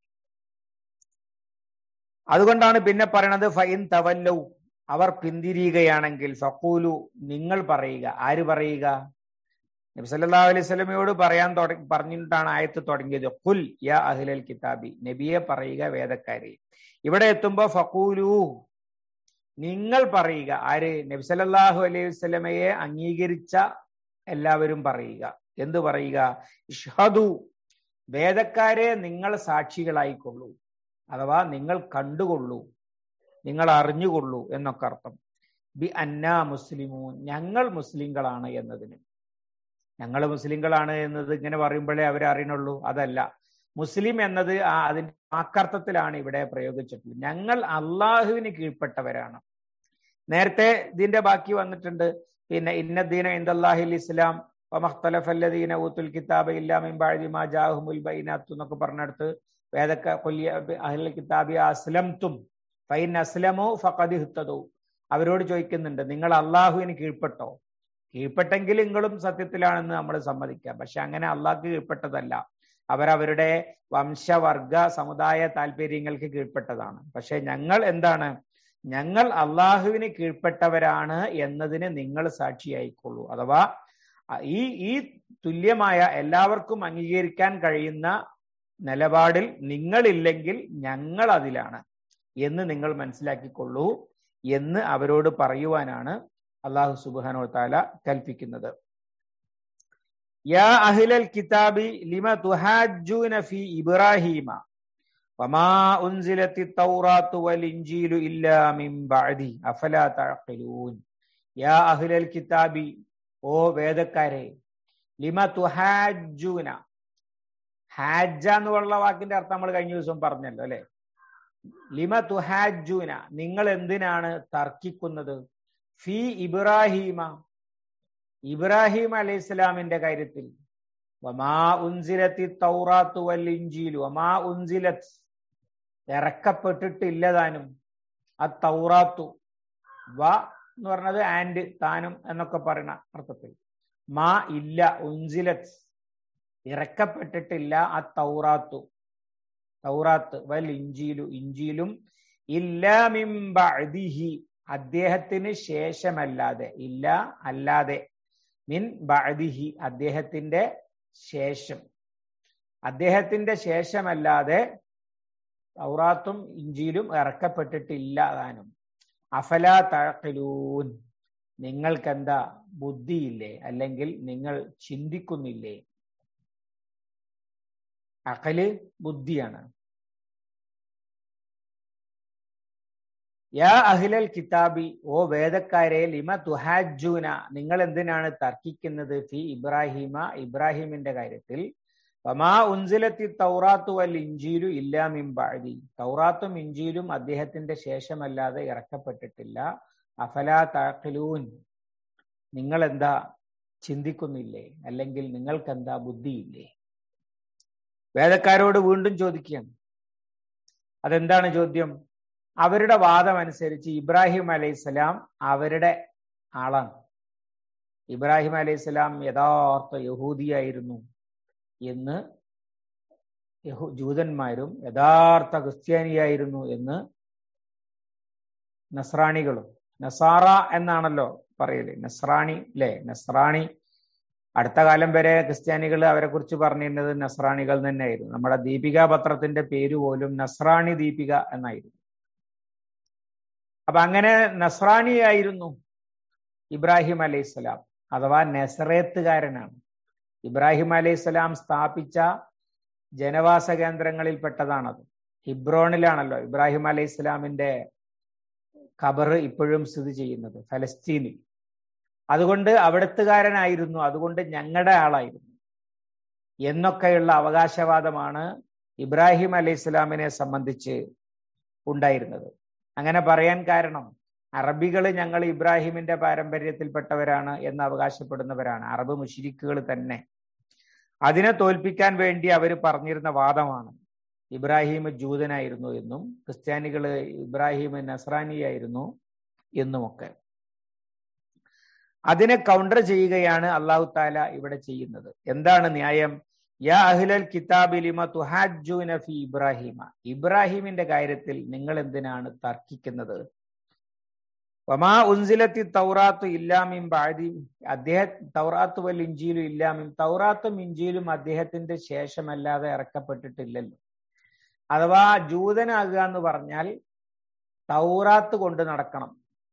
അതുകൊണ്ടാണ് പിന്നെ പറയണത് ഫൈൻ തവല്ലൗ, അവർ പിന്തിരിയുകയാണെങ്കിൽ ഫഖൂലു, നിങ്ങൾ പറയുക. ആര് പറയുക? നബി സല്ലല്ലാഹു അലൈഹി വസല്ലമയോട് പറയാൻ തുടങ്ങി പറഞ്ഞിട്ടാണ് ആയത്ത് തുടങ്ങിയത്. ഖുൽ യാ അഹ്ലൽ കിതാബി, നബിയെ പറയുക വേദക്കാരെ. ഇവിടെ എത്തുമ്പോ ഫഖൂലു, നിങ്ങൾ പറയുക. ആര്? നബി സല്ലല്ലാഹു അലൈഹി വസല്ലമയെ അംഗീകരിച്ച എല്ലാവരും പറയുക. എന്ത് പറയുക? ഇഷ്ഹദു, വേദക്കാരെ നിങ്ങൾ സാക്ഷികളായിക്കൊള്ളൂ, അഥവാ നിങ്ങൾ കണ്ടുകൊള്ളൂ, നിങ്ങൾ അറിഞ്ഞുകൊള്ളൂ എന്നൊക്കെ അർത്ഥം. ബി അന്നാ മുസ്ലിമൂൻ, ഞങ്ങൾ മുസ്ലിങ്ങളാണ് എന്നതിന്. ഞങ്ങൾ മുസ്ലിങ്ങളാണ് എന്നത് ഇങ്ങനെ പറയുമ്പോഴേ അവരെ അറിയണുള്ളൂ, അതല്ല. മുസ്ലിം എന്നത് ആ അതിന്റെ വാക്കർത്ഥത്തിലാണ് ഇവിടെ പ്രയോഗിച്ചിട്ടുള്ളത്. ഞങ്ങൾ അള്ളാഹുവിന് കീഴ്പ്പെട്ടവരാണ്. നേരത്തെ ഇതിന്റെ ബാക്കി വന്നിട്ടുണ്ട്. പിന്നെ ഇന്നദ്ദീന ഇൻദല്ലാഹിൽ ഇസ്ലാം വമഖ്തലഫല്ലദീന ഊതുൽ കിതാബ ഇല്ലാ മിൻ ബഅദി മാ ജാഅഹുമുൽ ബൈനാത്ത് എന്നൊക്കെ പറഞ്ഞെടുത്ത് വേദക്ക കൊല്ലിയ അഹ്ലുൽ കിതാബി അസ്ലംതും ഫൈൻ അസ്ലമു ഫഖദ് ഇഹ്തദു. അവരോട് ചോദിക്കുന്നുണ്ട്, നിങ്ങൾ അള്ളാഹുവിന് കീഴ്പ്പെട്ടോ? കീഴ്പ്പെട്ടെങ്കിൽ നിങ്ങളും സത്യത്തിലാണെന്ന് നമ്മൾ സമ്മതിക്കാം. പക്ഷെ അങ്ങനെ അള്ളാഹ്ക്ക് കീഴ്പ്പെട്ടതല്ല, അവരവരുടെ വംശവർഗ സമുദായ താല്പര്യങ്ങൾക്ക് കീഴ്പ്പെട്ടതാണ്. പക്ഷെ ഞങ്ങൾ എന്താണ്? ഞങ്ങൾ അള്ളാഹുവിന് കീഴ്പ്പെട്ടവരാണ് എന്നതിന് നിങ്ങൾ സാക്ഷിയായിക്കൊള്ളൂ. അഥവാ ഈ ഈ തുല്യമായ എല്ലാവർക്കും അംഗീകരിക്കാൻ കഴിയുന്ന നിലപാടിൽ നിങ്ങളില്ലെങ്കിൽ ഞങ്ങൾ അതിലാണ് എന്ന് നിങ്ങൾ മനസ്സിലാക്കിക്കൊള്ളൂ എന്ന് അവരോട് പറയുവാനാണ് അല്ലാഹു സുബ്ഹാനഹു വ തആല കൽപ്പിക്കുന്നത്. യാ അഹ്ലൽ കിതാബി ലിമ തുഹാജ്ജൂന ഫീ ഇബ്രാഹീമ വമാ ഉൻസിലത്തി തൗറാത്തു വൽ ഇൻജീലു ഇല്ലാ മിൻ ബഅദി അഫലാ തഅഖിലൂൻ. യാ അഹ്ലൽ കിതാബി, ഓ വേദക്കാരെ, ലിമ തുഹാജ്ജൂന. ഹാജ എന്നുള്ള വാക്കിന്റെ അർത്ഥം നമ്മൾ കഴിഞ്ഞ ദിവസം പറഞ്ഞല്ലോ അല്ലെ. ലിമ തുഹാജ്ജൂന, നിങ്ങൾ എന്തിനാണ് തർക്കിക്കുന്നത്? ഫി ഇബ്രാഹീമ, ഇബ്രാഹിം അലൈഹി സ്വലാമിന്റെ കാര്യത്തിൽ. വമാ ഉൻസിലത്തി തൗറാത്തു വൽ ഇൻജീലു, വമാ ഉൻസിലത്ത് ഇറക്കപ്പെട്ടിട്ടില്ലതാനും ആ തൗറാത്തു, വ എന്ന് പറഞ്ഞത് ആൻഡ് താനും എന്നൊക്കെ പറയുന്ന അർത്ഥത്തിൽ. മാ ഇല്ല, ഉൻസിലത്ത് ഇറക്കപ്പെട്ടിട്ടില്ല ആ തൗറാത്തു തൗറാത്ത്, വൽ ഇൻജീലു ഇൻജീലും, ഇല്ലാ മിൻ ബഅദിഹി അദ്ദേഹത്തിന് ശേഷമല്ലാതെ, ഇല്ല അല്ലാതെ, മിൻ ബഅദിഹി അദ്ദേഹത്തിന്റെ ശേഷം, അദ്ദേഹത്തിന്റെ ശേഷമല്ലാതെ തൗറാത്തും ഇൻജീലും ഇറക്കപ്പെട്ടിട്ടില്ല താനും. അഫലാ തഅഖിലൂൻ, നിങ്ങൾക്കെന്താ ബുദ്ധിയില്ലേ, അല്ലെങ്കിൽ നിങ്ങൾ ചിന്തിക്കുന്നില്ലേ? അഖല് ബുദ്ധിയാണ്. യാ അഹ്ലൽ കിതാബി, ഓ വേദക്കാരെ, ലിമ തുഹാജ്ജൂന നിങ്ങൾ എന്തിനാണ് തർക്കിക്കുന്നത്? ഫി ഇബ്രാഹിമ ഇബ്രാഹിമിന്റെ കാര്യത്തിൽ. വമാ ഉൻസിലത്തി തൗറാത്തു വൽ ഇൻജീലു ഇല്ലാ മിൻ ബഅദി തൗറാത്തും ഇൻജീലും അദ്ദേഹത്തിന്റെ ശേഷമല്ലാതെ ഇറക്കപ്പെട്ടിട്ടില്ല. അഫലാ തഅഖിലൂൻ, നിങ്ങൾ എന്താ ചിന്തിക്കുന്നില്ലേ, അല്ലെങ്കിൽ നിങ്ങൾക്കെന്താ ബുദ്ധിയില്ലേ? വേദക്കാരോട് വീണ്ടും ചോദിക്കുകയാണ്. അതെന്താണ് ചോദ്യം? അവരുടെ വാദം അനുസരിച്ച് ഇബ്രാഹിം അലൈഹിസ്സലാം അവരുടെ ആളാണ്. ഇബ്രാഹിം അലൈഹിസ്സലാം യഥാർത്ഥ യഹൂദിയായിരുന്നു എന്ന് യഹൂ ജൂതന്മാരും യഥാർത്ഥ ക്രിസ്ത്യാനിയായിരുന്നു എന്ന് നസ്രാണികളും. നസാറ എന്നാണല്ലോ പറയല്, നസ്രാണി അല്ലെ. നസ്രാണി അടുത്ത കാലം വരെ ക്രിസ്ത്യാനികൾ അവരെ കുറിച്ച് പറഞ്ഞിരുന്നത് നസ്രാണികൾ തന്നെയായിരുന്നു. നമ്മുടെ ദീപിക പത്രത്തിന്റെ പേര് പോലും നസ്രാണി ദീപിക എന്നായിരുന്നു. അപ്പൊ അങ്ങനെ നസ്രാണിയായിരുന്നു ഇബ്രാഹിം അലൈഹിസ്സലാം, അഥവാ നസറേത്തുകാരനാണ്. ഇബ്രാഹിം അലൈഹിസ്സലാം സ്ഥാപിച്ച ജനവാസ കേന്ദ്രങ്ങളിൽപ്പെട്ടതാണത്. ഹിബ്രോണിലാണല്ലോ ഇബ്രാഹിം അലൈഹിസ്സലാമിന്റെ ഖബർ ഇപ്പോഴും സ്ഥിതി ചെയ്യുന്നത്, ഫലസ്തീനിൽ. അതുകൊണ്ട് അവിടത്തുകാരനായിരുന്നു, അതുകൊണ്ട് ഞങ്ങളുടെ ആളായിരുന്നു എന്നൊക്കെയുള്ള അവകാശവാദമാണ് ഇബ്രാഹിം അലൈഹിസ്സലാമിനെ സംബന്ധിച്ച് ഉണ്ടായിരുന്നത്. അങ്ങനെ പറയാൻ കാരണം അറബികൾ ഞങ്ങൾ ഇബ്രാഹിമിന്റെ പാരമ്പര്യത്തിൽപ്പെട്ടവരാണ് എന്ന് അവകാശപ്പെടുന്നവരാണ്, അറബ് മുശ്രിക്കുകൾ തന്നെ. അതിനെ തോൽപ്പിക്കാൻ വേണ്ടി അവർ പറഞ്ഞിരുന്ന വാദമാണ് ഇബ്രാഹിം ജൂതനായിരുന്നു എന്നും ക്രിസ്ത്യാനികൾ ഇബ്രാഹിം നസ്രാനിയായിരുന്നു എന്നുമൊക്കെ. അതിനെ കൗണ്ടർ ചെയ്യുകയാണ് അല്ലാഹു തആല ഇവിടെ ചെയ്യുന്നത്. എന്താണ് ന്യായം? യാ അഹ്ലൽ കിതാബി ലിമ തുഹാജ്ജൂന ഫീ ഇബ്രാഹിമ, ഇബ്രാഹിമിന്റെ കാര്യത്തിൽ നിങ്ങൾ എന്തിനാണ് തർക്കിക്കുന്നത്? വമാ ഉൻസിലത്തി തൗറാത്തു ഇല്ലാ മിൻ ബഅദി അദ്ദേഹം തൗറാത്തു വൽ ഇൻജീലു ഇല്ലാ മിൻ തൗറാത്തും ഇൻജീലും അദ്ദേഹത്തിന്റെ ശേഷമല്ലാതെ ഇറക്കപ്പെട്ടിട്ടില്ലല്ലോ. അഥവാ ജൂതനാകുക എന്ന് പറഞ്ഞാൽ തൗറാത്ത് കൊണ്ട് നടക്കണം,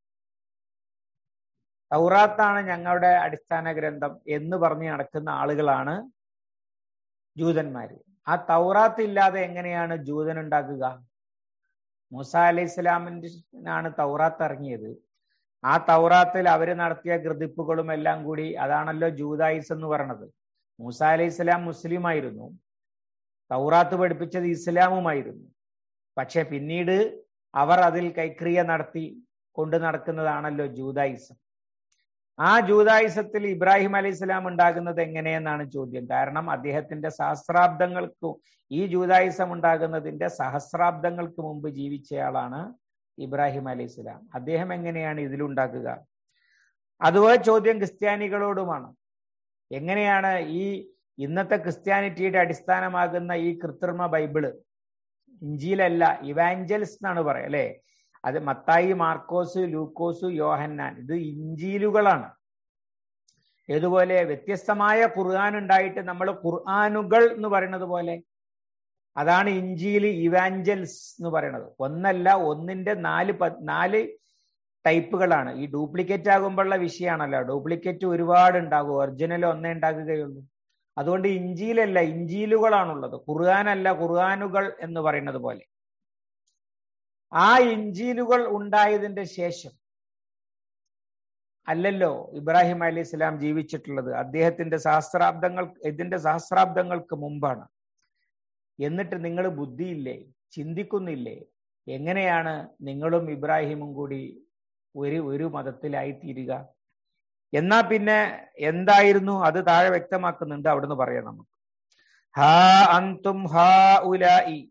തൗറാത്താണ് ഞങ്ങളുടെ അടിസ്ഥാന ഗ്രന്ഥം എന്ന് പറഞ്ഞ് നടക്കുന്ന ആളുകളാണ് ജൂതന്മാര്. ആ തൗറാത്ത് ഇല്ലാതെ എങ്ങനെയാണ് ജൂതൻ ഉണ്ടാക്കുക? മൂസ അലൈഹി സ്വലാമിനാണ് തൗറാത്ത് ഇറങ്ങിയത്. ആ തൗറാത്തിൽ അവര് നടത്തിയ ഗൃതിപ്പുകളും എല്ലാം കൂടി, അതാണല്ലോ ജൂദായിസ് എന്ന് പറയണത്. മൂസ അലൈഹി സ്വലാം മുസ്ലിം ആയിരുന്നു, തൗറാത്ത് പഠിപ്പിച്ചത് ഇസ്ലാമുമായിരുന്നു. പക്ഷെ പിന്നീട് അവർ അതിൽ കൈക്രിയ നടത്തി കൊണ്ട് നടക്കുന്നതാണല്ലോ ജൂദായിസം. ആ ജൂദായിസത്തിൽ ഇബ്രാഹിം അലൈഹി സ്വലാം ഉണ്ടാകുന്നത് എങ്ങനെയെന്നാണ് ചോദ്യം. കാരണം അദ്ദേഹത്തിന്റെ സഹസ്രാബ്ദങ്ങൾക്ക്, ഈ ജൂദായിസം ഉണ്ടാകുന്നതിന്റെ സഹസ്രാബ്ദങ്ങൾക്ക് മുമ്പ് ജീവിച്ചയാളാണ് ഇബ്രാഹിം അലൈഹി സ്വലാം. അദ്ദേഹം എങ്ങനെയാണ് ഇതിലുണ്ടാക്കുക? അതുപോലെ ചോദ്യം ക്രിസ്ത്യാനികളോടുമാണ്. എങ്ങനെയാണ് ഈ ഇന്നത്തെ ക്രിസ്ത്യാനിറ്റിയുടെ അടിസ്ഥാനമാകുന്ന ഈ കൃത്രിമ ബൈബിള്, ഇഞ്ചീലല്ല ഇവാഞ്ചൽസ് എന്നാണ് പറയുക അല്ലെ, അത് മത്തായി, മാർക്കോസ്, ലൂക്കോസ്, യോഹന്നാൻ, ഇത് ഇഞ്ചീലുകളാണ്. ഏതുപോലെ വ്യത്യസ്തമായ ഖുർആൻ ഉണ്ടായിട്ട് നമ്മൾ ഖുർആനുകൾ എന്ന് പറയുന്നത് പോലെ അതാണ് ഇഞ്ചീല്, ഇവാഞ്ചൽസ് എന്ന് പറയുന്നത്. ഒന്നല്ല, ഒന്നിന്റെ നാല് നാല് ടൈപ്പുകളാണ്. ഈ ഡ്യൂപ്ലിക്കേറ്റ് ആകുമ്പോഴുള്ള വിഷയമാണല്ലോ. ഡ്യൂപ്ലിക്കേറ്റ് ഒരുപാട് ഉണ്ടാകും, ഒറിജിനൽ ഒന്നേ ഉണ്ടാകുകയുള്ളൂ. അതുകൊണ്ട് ഇഞ്ചീലല്ല, ഇഞ്ചീലുകളാണുള്ളത്, ഖുർആനല്ല ഖുർആനുകൾ എന്ന് പറയുന്നത് പോലെ. ആ ഇഞ്ചീലുകൾ ഉണ്ടായതിന്റെ ശേഷം അല്ലല്ലോ ഇബ്രാഹിം അലൈഹി സ്വലാം ജീവിച്ചിട്ടുള്ളത്. അദ്ദേഹത്തിന്റെ സഹസ്രാബ്ദങ്ങൾ ഇതിന്റെ സഹസ്രാബ്ദങ്ങൾക്ക് മുമ്പാണ്. എന്നിട്ട് നിങ്ങൾ ബുദ്ധിയില്ലേ, ചിന്തിക്കുന്നില്ലേ? എങ്ങനെയാണ് നിങ്ങളും ഇബ്രാഹിമും കൂടി ഒരു ഒരു മതത്തിലായിത്തീരുക? എന്നാ പിന്നെ എന്തായിരുന്നു അത് താഴെ വ്യക്തമാക്കുന്നുണ്ട്, അവിടുന്ന് പറയാം നമുക്ക്. ഹാ അന്തും ഹാ ഉലായി,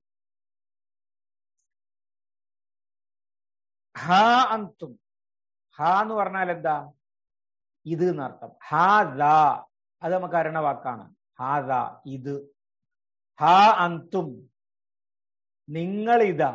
ഹാ അന്തും, ഹാ എന്ന് പറഞ്ഞാൽ എന്താ? ഇത് എന്നർത്ഥം. ഹാ ദാ, അത് നമുക്ക് അറിയണ വാക്കാണ്. ഹാ ദാ, ഇത്. ഹാ അന്തും, നിങ്ങൾ ഇതാ.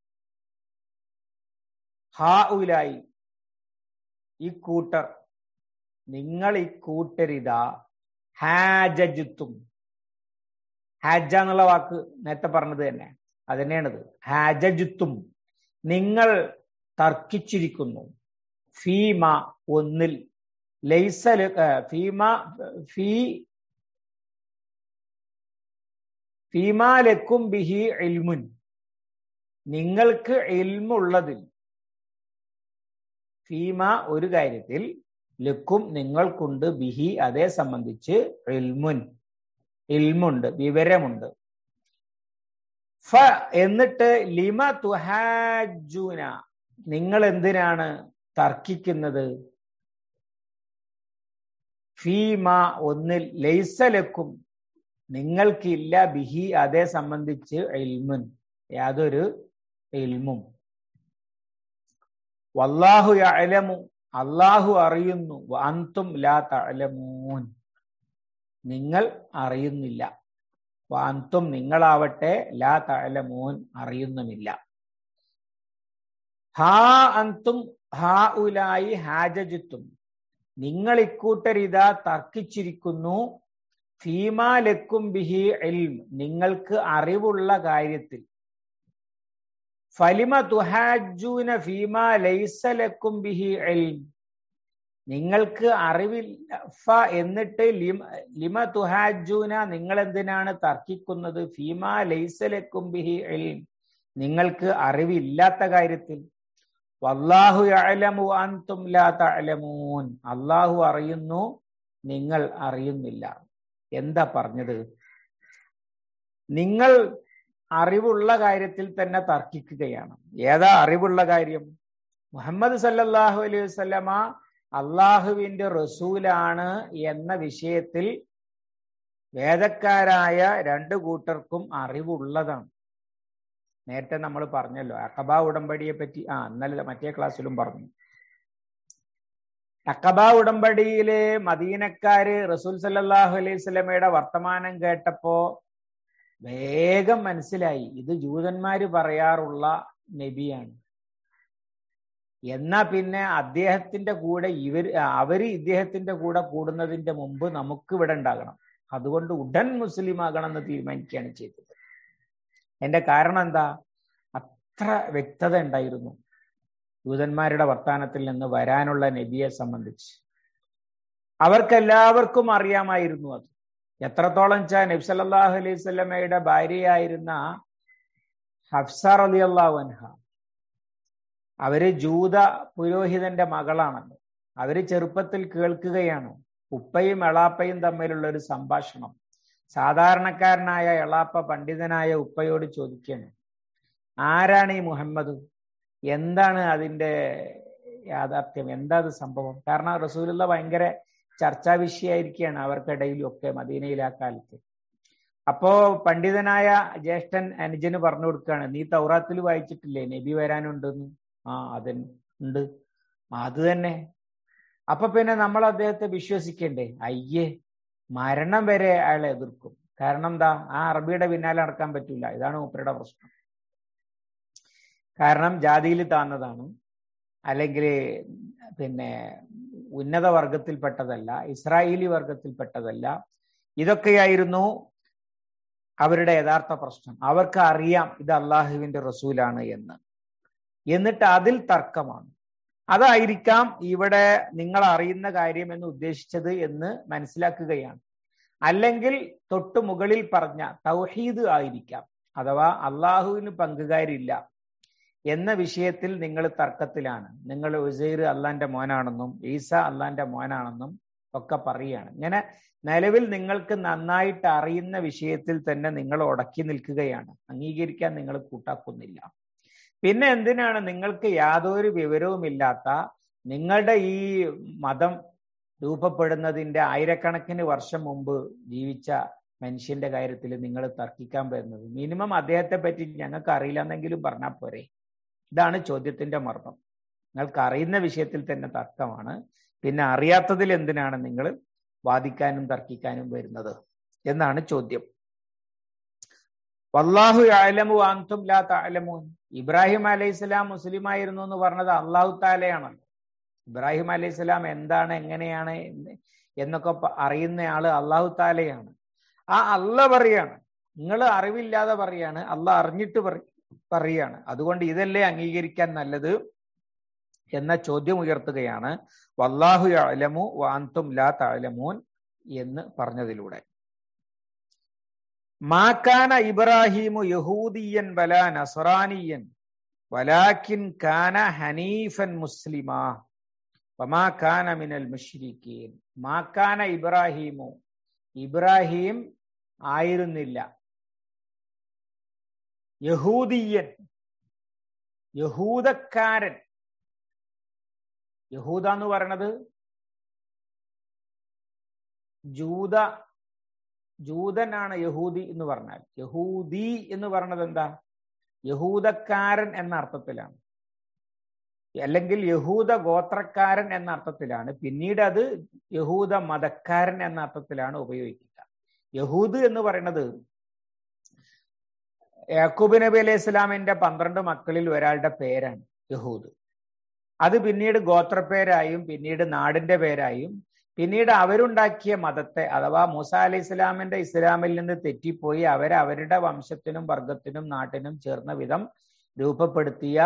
ഹാ ഉലായി, ഈ കൂട്ടർ, നിങ്ങൾ ഈ കൂട്ടരിതാ. ഹാജത്തും, ഹാജ എന്നുള്ള വാക്ക് നേരത്തെ പറഞ്ഞത് തന്നെ, അത് തന്നെയാണിത്. ഹാജത്തും, നിങ്ങൾ തർക്കിച്ചിരിക്കുന്നു. ഫീമ, ഒന്നിൽ. ലൈസൽ, ഫീമ, ഫീ ഫീമാലക്കും ബിഹി ഇൽമുൻ, നിങ്ങൾക്ക് ഇൽമുള്ളതിൽ. ഫീമ, ഒരു കാര്യത്തിൽ. ലക്കും, നിങ്ങൾക്കുണ്ട്. ബിഹി, അതേ സംബന്ധിച്ച്. ഇൽമുൻ, ഇൽമുണ്ട്, വിവരമുണ്ട്. ഫ, എന്നിട്ട് ലിമ തുഹാജൂന, നിങ്ങൾ എന്തിനാണ് തർക്കിക്കുന്നത്? ഫീമ, ഒന്നിൽ. ലൈസലക്കും, നിങ്ങൾക്കില്ല. ബിഹി, അതേ സംബന്ധിച്ച്. ഇൽമുൻ, യാതൊരു ഇൽമും. വല്ലാഹു യഅലമു, അല്ലാഹു അറിയുന്നു. വഅൻതും ലാ തഅലമൂൻ, നിങ്ങൾ അറിയുന്നില്ല. വഅൻതും, നിങ്ങളാവട്ടെ. ലാ തഅലമൂൻ, അറിയുന്നുമില്ല. ഹാ അൻതും ഹാ ഉലായി ഹാജത്തും, നിങ്ങൾ ഇക്കൂട്ടരിതാ തർക്കിച്ചിരിക്കുന്നു. ഫീമാ ലക്കും ബിഹി ഇൽം, നിങ്ങൾക്ക് അറിവുള്ള കാര്യത്തിൽ. ഫലിമ തുഹാജൂന ഫീമാ ലൈസ ലക്കും ബിഹി ഇൽം, നിങ്ങൾക്ക് അറിവില്ല. ഫ, എന്നിട്ട് ലിമ, ലിമ തുഹാജൂന, നിങ്ങൾ എന്തിനാണ് തർക്കിക്കുന്നത്? ഫീമാ ലൈസ ലക്കും ബിഹി ഇൽം, നിങ്ങൾക്ക് അറിവില്ലാത്ത കാര്യത്തിൽ. വല്ലാഹു യഅലമു അൻതും ലാ തഅലമൂൻ, അല്ലാഹു അറിയുന്നു, നിങ്ങൾ അറിയുന്നില്ല. എന്താ പറഞ്ഞത്? നിങ്ങൾ അറിവുള്ള കാര്യത്തിൽ തന്നെ തർക്കിക്കുകയാണ്. ഏതാ അറിവുള്ള കാര്യം? മുഹമ്മദ് സല്ലല്ലാഹു അലൈഹി വസല്ലമ അള്ളാഹുവിന്റെ റസൂലാണ് എന്ന വിഷയത്തിൽ വേദക്കാരായ രണ്ടു കൂട്ടർക്കും അറിവുള്ളതാണ്. നേരത്തെ നമ്മൾ പറഞ്ഞല്ലോ അഖബ ഉടമ്പടിയെ പറ്റി. ആ ഇന്നലെ മറ്റേ ക്ലാസ്സിലും പറഞ്ഞു. അഖബ ഉടമ്പടിയിലെ മദീനക്കാര് റസൂൽ സല്ലല്ലാഹു അലൈഹി വസല്ലമയുടെ വർത്തമാനം കേട്ടപ്പോ വേഗം മനസ്സിലായി ഇത് ജൂതന്മാര് പറയാറുള്ള നബിയാണ്. എന്നാ പിന്നെ അദ്ദേഹത്തിന്റെ കൂടെ ഇവർ അവര് ഇദ്ദേഹത്തിന്റെ കൂടെ കൂടുന്നതിന്റെ മുമ്പ് നമുക്ക് ഇവിടെ ഉണ്ടാകണം, അതുകൊണ്ട് ഉടൻ മുസ്ലിം ആകണം എന്ന് തീരുമാനിക്കുകയാണ് ചെയ്തത്. എന്റെ കാരണം എന്താ? അത്ര വ്യക്തത ഉണ്ടായിരുന്നു ജൂതന്മാരുടെ വർത്താനത്തിൽ നിന്ന് വരാനുള്ള നബിയെ സംബന്ധിച്ച്. അവർക്കെല്ലാവർക്കും അറിയാമായിരുന്നു അത്. എത്രത്തോളം വെച്ചാൽ നബി സല്ലല്ലാഹു അലൈഹി വസല്ലമയുടെ ഭാര്യയായിരുന്ന ഹഫ്സ റളിയല്ലാഹു അൻഹ, അവര് ജൂത പുരോഹിതന്റെ മകളാണല്ലോ. അവര് ചെറുപ്പത്തിൽ കേൾക്കുകയാണ് ഉപ്പയും എളാപ്പയും തമ്മിലുള്ള ഒരു സംഭാഷണം. സാധാരണക്കാരനായ എളാപ്പ പണ്ഡിതനായ ഉപ്പയോട് ചോദിക്കുകയാണ്, ആരാണ് ഈ മുഹമ്മദ്, എന്താണ് അതിന്റെ യാഥാർത്ഥ്യം, എന്താ അത് സംഭവം? കാരണം റസൂലുള്ള ഭയങ്കര ചർച്ചാ വിഷയമായിരിക്കുകയാണ് അവർക്കിടയിലും ഒക്കെ മദീനയിൽ ആ കാലത്ത്. അപ്പോ പണ്ഡിതനായ ജ്യേഷ്ഠൻ അനുജന് പറഞ്ഞു കൊടുക്കുകയാണ്, നീ തൗറാത്തിൽ വായിച്ചിട്ടില്ലേ നബി വരാനുണ്ടെന്ന്? ആ അതെ ഉണ്ട്. അത് തന്നെ. അപ്പൊ പിന്നെ നമ്മൾ അദ്ദേഹത്തെ വിശ്വസിക്കണ്ടേ? അയ്യേ, മരണം വരെ അയാളെ എതിർക്കും. കാരണം എന്താ? ആ അറബിയുടെ പിന്നാലെ നടക്കാൻ പറ്റില്ല. ഇതാണ് മൂപ്പരുടെ പ്രശ്നം. കാരണം ജാതിയിൽ താന്നതാണ്, അല്ലെങ്കിൽ പിന്നെ ഉന്നത വർഗത്തിൽപ്പെട്ടതല്ല, ഇസ്രായേലി വർഗത്തിൽപ്പെട്ടതല്ല. ഇതൊക്കെയായിരുന്നു അവരുടെ യഥാർത്ഥ പ്രശ്നം. അവർക്ക് അറിയാം ഇത് അള്ളാഹുവിന്റെ റസൂലാണ് എന്ന്. എന്നിട്ട് അതിൽ തർക്കമാണ്. അതായിരിക്കാം ഇവിടെ നിങ്ങൾ അറിയുന്ന കാര്യം എന്ന് ഉദ്ദേശിച്ചത് എന്ന് മനസ്സിലാക്കുകയാണ്. അല്ലെങ്കിൽ തൊട്ടു മുകളിൽ പറഞ്ഞ തൗഹീദ് ആയിരിക്കാം, അഥവാ അള്ളാഹുവിന് പങ്കുകാരില്ല എന്ന വിഷയത്തിൽ നിങ്ങൾ തർക്കത്തിലാണ്. നിങ്ങൾ ഉസൈർ അള്ളാന്റെ മോനാണെന്നും ഈസ അള്ളാന്റെ മോനാണെന്നും ഒക്കെ പറയുകയാണ്. ഇങ്ങനെ നിലവിൽ നിങ്ങൾക്ക് നന്നായിട്ട് അറിയുന്ന വിഷയത്തിൽ തന്നെ നിങ്ങൾ ഉടക്കി നിൽക്കുകയാണ്. അംഗീകരിക്കാൻ നിങ്ങൾ കൂട്ടാക്കുന്നില്ല. പിന്നെ എന്തിനാണ് നിങ്ങൾക്ക് യാതൊരു വിവരവുമില്ലാത്ത, നിങ്ങളുടെ ഈ മതം രൂപപ്പെടുന്നതിന്റെ ആയിരക്കണക്കിന് വർഷം മുമ്പ് ജീവിച്ച മനുഷ്യന്റെ കാര്യത്തിൽ നിങ്ങൾ തർക്കിക്കാൻ വരുന്നത്? മിനിമം അദ്ദേഹത്തെ പറ്റി ഞങ്ങൾക്ക് അറിയില്ല എന്നെങ്കിലും പറഞ്ഞാൽ പോരെ? ഇതാണ് ചോദ്യത്തിന്റെ മർമ്മം. നിങ്ങൾക്ക് അറിയുന്ന വിഷയത്തിൽ തന്നെ തർക്കമാണ്, പിന്നെ അറിയാത്തതിൽ എന്തിനാണ് നിങ്ങൾ വാദിക്കാനും തർക്കിക്കാനും വരുന്നത് എന്നാണ് ചോദ്യം. വല്ലാഹു യഅലമു വഅൻതും ലാ തഅലമൂൻ. ഇബ്രാഹിം അലൈഹിസ്സലാം മുസ്ലിം ആയിരുന്നു എന്ന് പറഞ്ഞത് അള്ളാഹു താലയാണ്. ഇബ്രാഹിം അലൈഹിസ്സലാം എന്താണ് എങ്ങനെയാണ് എന്നൊക്കെ അറിയുന്ന ആള് അള്ളാഹു താലയാണ്. ആ അള്ളാഹ് പറയാണ്, നിങ്ങൾ അറിവില്ലാതെ പറയാണ്, അള്ളാഹ് അറിഞ്ഞിട്ട് പറയാണ്. അതുകൊണ്ട് ഇതല്ലേ അംഗീകരിക്കാൻ നല്ലത് എന്ന ചോദ്യം ഉയർത്തുകയാണ് വല്ലാഹു യഅലമു വഅൻതും ലാ തഅലമൂൻ എന്ന് പറഞ്ഞതിലൂടെ. മാ കാന ഇബ്രാഹീമു യഹൂദിയൻ വലാ നസ്റാനിയൻ വലാകിൻ കാന ഹനീഫൻ മുസ്ലിമാ വമാ കാന മിനൽ മുശ്രിക്കീൻ. മാ കാന ഇബ്രാഹീമു, ഇബ്രാഹിം ആയിരുന്നില്ല, യഹൂദിയൻ, യഹൂദക്കാരൻ. യഹൂദ എന്ന് പറയണത് ജൂത, ജൂതനാണ് യഹൂദി എന്ന് പറഞ്ഞാൽ. യഹൂദി എന്ന് പറഞ്ഞത് എന്താ? യഹൂദക്കാരൻ എന്ന അർത്ഥത്തിലാണ്, അല്ലെങ്കിൽ യഹൂദ ഗോത്രക്കാരൻ എന്ന അർത്ഥത്തിലാണ്. പിന്നീട് അത് യഹൂദ മതക്കാരൻ എന്ന അർത്ഥത്തിലാണ് ഉപയോഗിക്കുക. യഹൂദ് എന്ന് പറയുന്നത് യാക്കൂബ് നബി അലൈഹി ഇസ്ലാമിന്റെ പന്ത്രണ്ട് മക്കളിൽ ഒരാളുടെ പേരാണ് യഹൂദ്. അത് പിന്നീട് ഗോത്രപ്പേരായും പിന്നീട് നാടിന്റെ പേരായും പിന്നീട് അവരുണ്ടാക്കിയ മതത്തെ, അഥവാ മൂസ അലൈഹി ഇസ്ലാമിന്റെ ഇസ്ലാമിൽ നിന്ന് തെറ്റിപ്പോയി അവരെ അവരുടെ വംശത്തിനും വർഗത്തിനും നാട്ടിനും ചേർന്ന വിധം രൂപപ്പെടുത്തിയ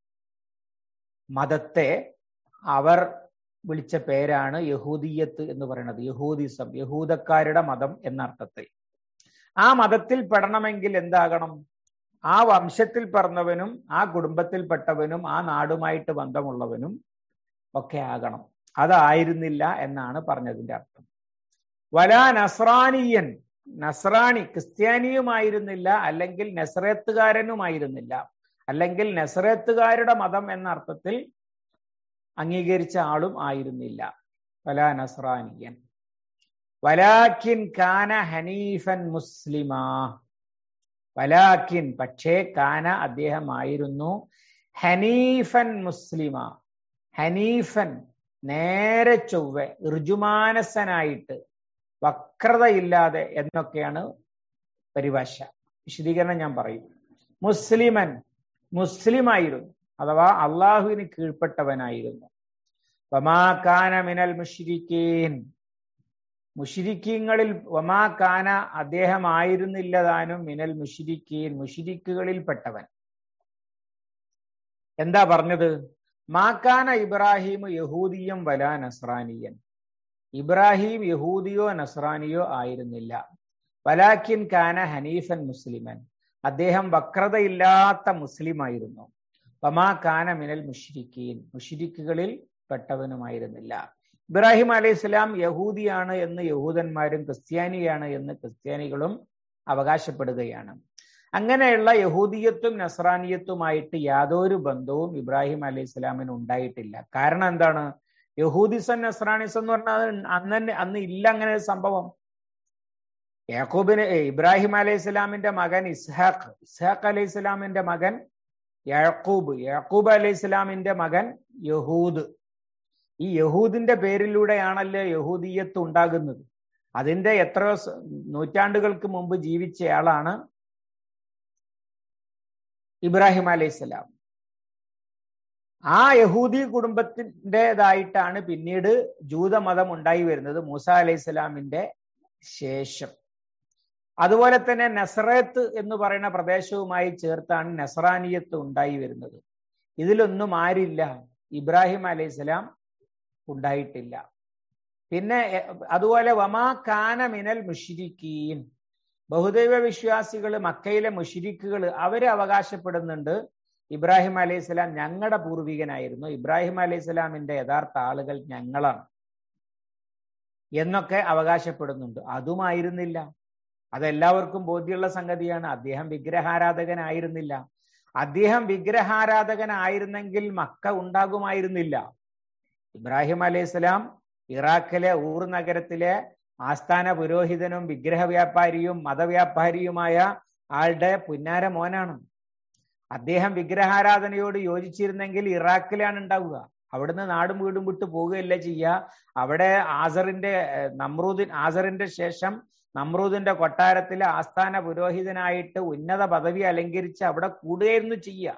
മതത്തെ അവർ വിളിച്ച പേരാണ് യഹൂദിയത്ത് എന്ന് പറയുന്നത്. യഹൂദിസം, യഹൂദക്കാരുടെ മതം എന്ന അർത്ഥത്തിൽ. ആ മതത്തിൽ പെടണമെങ്കിൽ എന്താകണം? ആ വംശത്തിൽ പിറന്നവനും ആ കുടുംബത്തിൽപ്പെട്ടവനും ആ നാടുമായിട്ട് ബന്ധമുള്ളവനും ഒക്കെ ആകണം. അതായിരുന്നില്ല എന്നാണ് പറഞ്ഞതിന്റെ അർത്ഥം. വലാ നസ്രാനിയൻ, നസ്രാണി ക്രിസ്ത്യാനിയുമായിരുന്നില്ല, അല്ലെങ്കിൽ നസ്രേത്തുകാരനുമായിരുന്നില്ല, അല്ലെങ്കിൽ നസ്രേത്തുകാരുടെ മതം എന്ന അർത്ഥത്തിൽ അംഗീകരിച്ച ആളും ആയിരുന്നില്ല. വലാ നസ്രാനിയൻ വലാകിൻ കാന ഹനീഫൻ മുസ്ലിമാ. വലാകിൻ പക്ഷേ, കാന അദ്ദേഹമായിരുന്നു, ഹനീഫൻ മുസ്ലിമ, ഹനീഫൻ നേരെ ചൊവ്വെ ഋജുമാനസനായിട്ട്, വക്രതയില്ലാതെ എന്നൊക്കെയാണ് പരിഭാഷ. വിശദീകരണം ഞാൻ പറയും. മുസ്ലിമൻ, മുസ്ലിമായിരുന്നു, അഥവാ അള്ളാഹുവിന് കീഴ്പ്പെട്ടവനായിരുന്നു. വമാ കാന മിനൽ മുശ്രിക്കീൻ, മുശ്രിക്കീങ്ങളിൽ വമാ കാന അദ്ദേഹം ആയിരുന്നില്ലതാനും മിനൽ മുശ്രിക്കീൻ മുശ്രിക്കുകളിൽ പെട്ടവൻ. എന്താ പറഞ്ഞത്? മാ കാന ഇബ്രാഹിം യഹൂദിയം വലാ നസ്രാനിയൻ. ഇബ്രാഹിം യഹൂദിയോ നസ്രാനിയോ ആയിരുന്നില്ല. വലാക്കിൻ കാന ഹനീഫൻ മുസ്ലിമൻ, അദ്ദേഹം വക്രതയില്ലാത്ത മുസ്ലിം ആയിരുന്നു. വമാ കാന മിനൽ മുശ്രിക്കീൻ, മുശ്രിക്കുകളിൽ പെട്ടവനുമായിരുന്നില്ല. ഇബ്രാഹിം അലൈഹി സ്വലാം യഹൂദിയാണ് എന്ന് യഹൂദന്മാരും ക്രിസ്ത്യാനിയാണ് എന്ന് ക്രിസ്ത്യാനികളും അവകാശപ്പെടുകയാണ്. അങ്ങനെയുള്ള യഹൂദിയത്തും നസ്രാനിയത്തുമായിട്ട് യാതൊരു ബന്ധവും ഇബ്രാഹിം അലൈഹി സ്വലാമിന് ഉണ്ടായിട്ടില്ല. കാരണം എന്താണ്? യഹൂദിസം നസ്രാനിസം എന്ന് പറഞ്ഞാൽ അന്ന് അന്ന് ഇല്ല അങ്ങനെ ഒരു സംഭവം. യാക്കൂബിന് ഇബ്രാഹിം അലൈഹി സ്വലാമിന്റെ മകൻ ഇസ്ഹാഖ്, ഇസ്ഹാഖ് അലൈഹി സ്വലാമിന്റെ മകൻ യാക്കൂബ്, യാക്കൂബ് അലൈഹി സ്വലാമിന്റെ മകൻ യഹൂദ്. ഈ യഹൂദിന്റെ പേരിലൂടെയാണല്ലോ യഹൂദിയത്ത് ഉണ്ടാകുന്നത്. അതിന്റെ എത്രയോ നൂറ്റാണ്ടുകൾക്ക് മുമ്പ് ജീവിച്ചയാളാണ് ഇബ്രാഹിം അലൈഹി സ്വലാം. ആ യഹൂദി കുടുംബത്തിൻ്റെതായിട്ടാണ് പിന്നീട് ജൂതമതം ഉണ്ടായി വരുന്നത് മൂസ അലൈഹി സ്വലാമിന്റെ ശേഷം. അതുപോലെ തന്നെ നസ്രത്ത് എന്ന് പറയുന്ന പ്രദേശവുമായി ചേർത്താണ് നസ്രാനിയത്ത് ഉണ്ടായി വരുന്നത്. ഇതിലൊന്നും ആരില്ല? ഇബ്രാഹിം അലൈഹി സ്വലാം ഉണ്ടായിട്ടില്ല. പിന്നെ അതുപോലെ വമാ കാന മിനൽ മുശ്രിക്കീൻ, ബഹുദൈവ വിശ്വാസികൾ, മക്കയിലെ മുശ്രിക്കുകൾ അവര് അവകാശപ്പെടുന്നുണ്ട് ഇബ്രാഹിം അലൈഹി സ്വലാം ഞങ്ങളുടെ പൂർവികനായിരുന്നു, ഇബ്രാഹിം അലൈഹി സ്വലാമിന്റെ യഥാർത്ഥ ആളുകൾ ഞങ്ങളാണ് എന്നൊക്കെ അവകാശപ്പെടുന്നുണ്ട്. അതുമായിരുന്നില്ല. അതെല്ലാവർക്കും ബോധ്യമുള്ള സംഗതിയാണ്. അദ്ദേഹം വിഗ്രഹാരാധകനായിരുന്നില്ല. അദ്ദേഹം വിഗ്രഹാരാധകനായിരുന്നെങ്കിൽ മക്ക ഉണ്ടാകുമായിരുന്നില്ല. ഇബ്രാഹിം അലൈഹി സ്വലാം ഇറാഖിലെ ഊർ നഗരത്തിലെ ആസ്ഥാന പുരോഹിതനും വിഗ്രഹ വ്യാപാരിയും മതവ്യാപാരിയുമായ ആളുടെ പുന്നാര മോനാണ്. അദ്ദേഹം വിഗ്രഹാരാധനയോട് യോജിച്ചിരുന്നെങ്കിൽ ഇറാഖിലാണ് ഉണ്ടാവുക. അവിടുന്ന് നാടും വീടും വിട്ടു പോവുകയല്ല ചെയ്യുക. അവിടെ ആസറിന്റെ നമ്രൂദിൻ ആസറിന്റെ ശേഷം നമ്രൂദിന്റെ കൊട്ടാരത്തിലെ ആസ്ഥാന പുരോഹിതനായിട്ട് ഉന്നത പദവി അലങ്കരിച്ച് അവിടെ കൂടുകയായിരുന്നു ചെയ്യുക.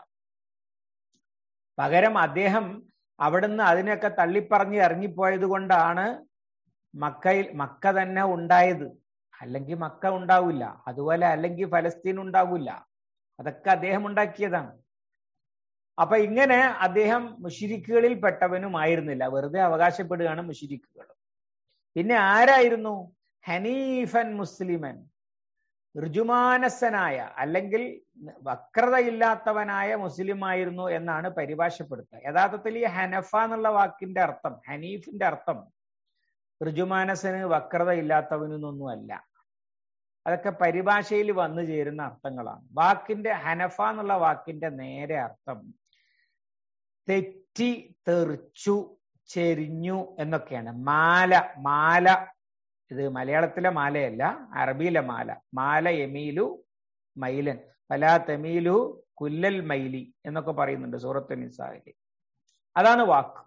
പകരം അദ്ദേഹം അവിടുന്ന് അതിനൊക്കെ തള്ളിപ്പറഞ്ഞ് ഇറങ്ങിപ്പോയത് കൊണ്ടാണ് മക്കയിൽ മക്ക തന്നെ ഉണ്ടായത്. അല്ലെങ്കിൽ മക്ക ഉണ്ടാവില്ല. അതുപോലെ അല്ലെങ്കിൽ ഫലസ്തീൻ ഉണ്ടാവില്ല. അതൊക്കെ അദ്ദേഹം ഉണ്ടാക്കിയതാണ്. അപ്പൊ ഇങ്ങനെ അദ്ദേഹം മുശ്രിക്കുകളിൽ പെട്ടവനുമായിരുന്നില്ല. വെറുതെ അവകാശപ്പെടുകയാണ് മുശ്രിക്കുകൾ. പിന്നെ ആരായിരുന്നു? ഹനീഫൻ മുസ്ലിമൻ, ഋജുമാനസനായ അല്ലെങ്കിൽ വക്രതയില്ലാത്തവനായ മുസ്ലിം ആയിരുന്നു എന്നാണ് പരിഭാഷപ്പെടുത്തുക. യഥാർത്ഥത്തിൽ ഈ ഹനഫ എന്നുള്ള വാക്കിന്റെ അർത്ഥം, ഹനീഫിന്റെ അർത്ഥം ഋജുമാനസന് വക്രത ഇല്ലാത്തവനൊന്നും അല്ല. അതൊക്കെ പരിഭാഷയിൽ വന്നു ചേരുന്ന അർത്ഥങ്ങളാണ്. വാക്കിന്റെ ഹനഫ എന്നുള്ള വാക്കിന്റെ നേരെ അർത്ഥം തെറ്റി, തെറിച്ചു, ചെരിഞ്ഞു എന്നൊക്കെയാണ്. മാല, മാല ഇത് മലയാളത്തിലെ മാലയല്ല, അറബിയിലെ മാല. മാല യമീലു മൈലൻ ഫലാ തമീലു കുല്ലൽ മൈലി എന്നൊക്കെ പറയുന്നുണ്ട് സൂറത്തുൻ നിസായിൽ. അതാണ് വാക്ക്.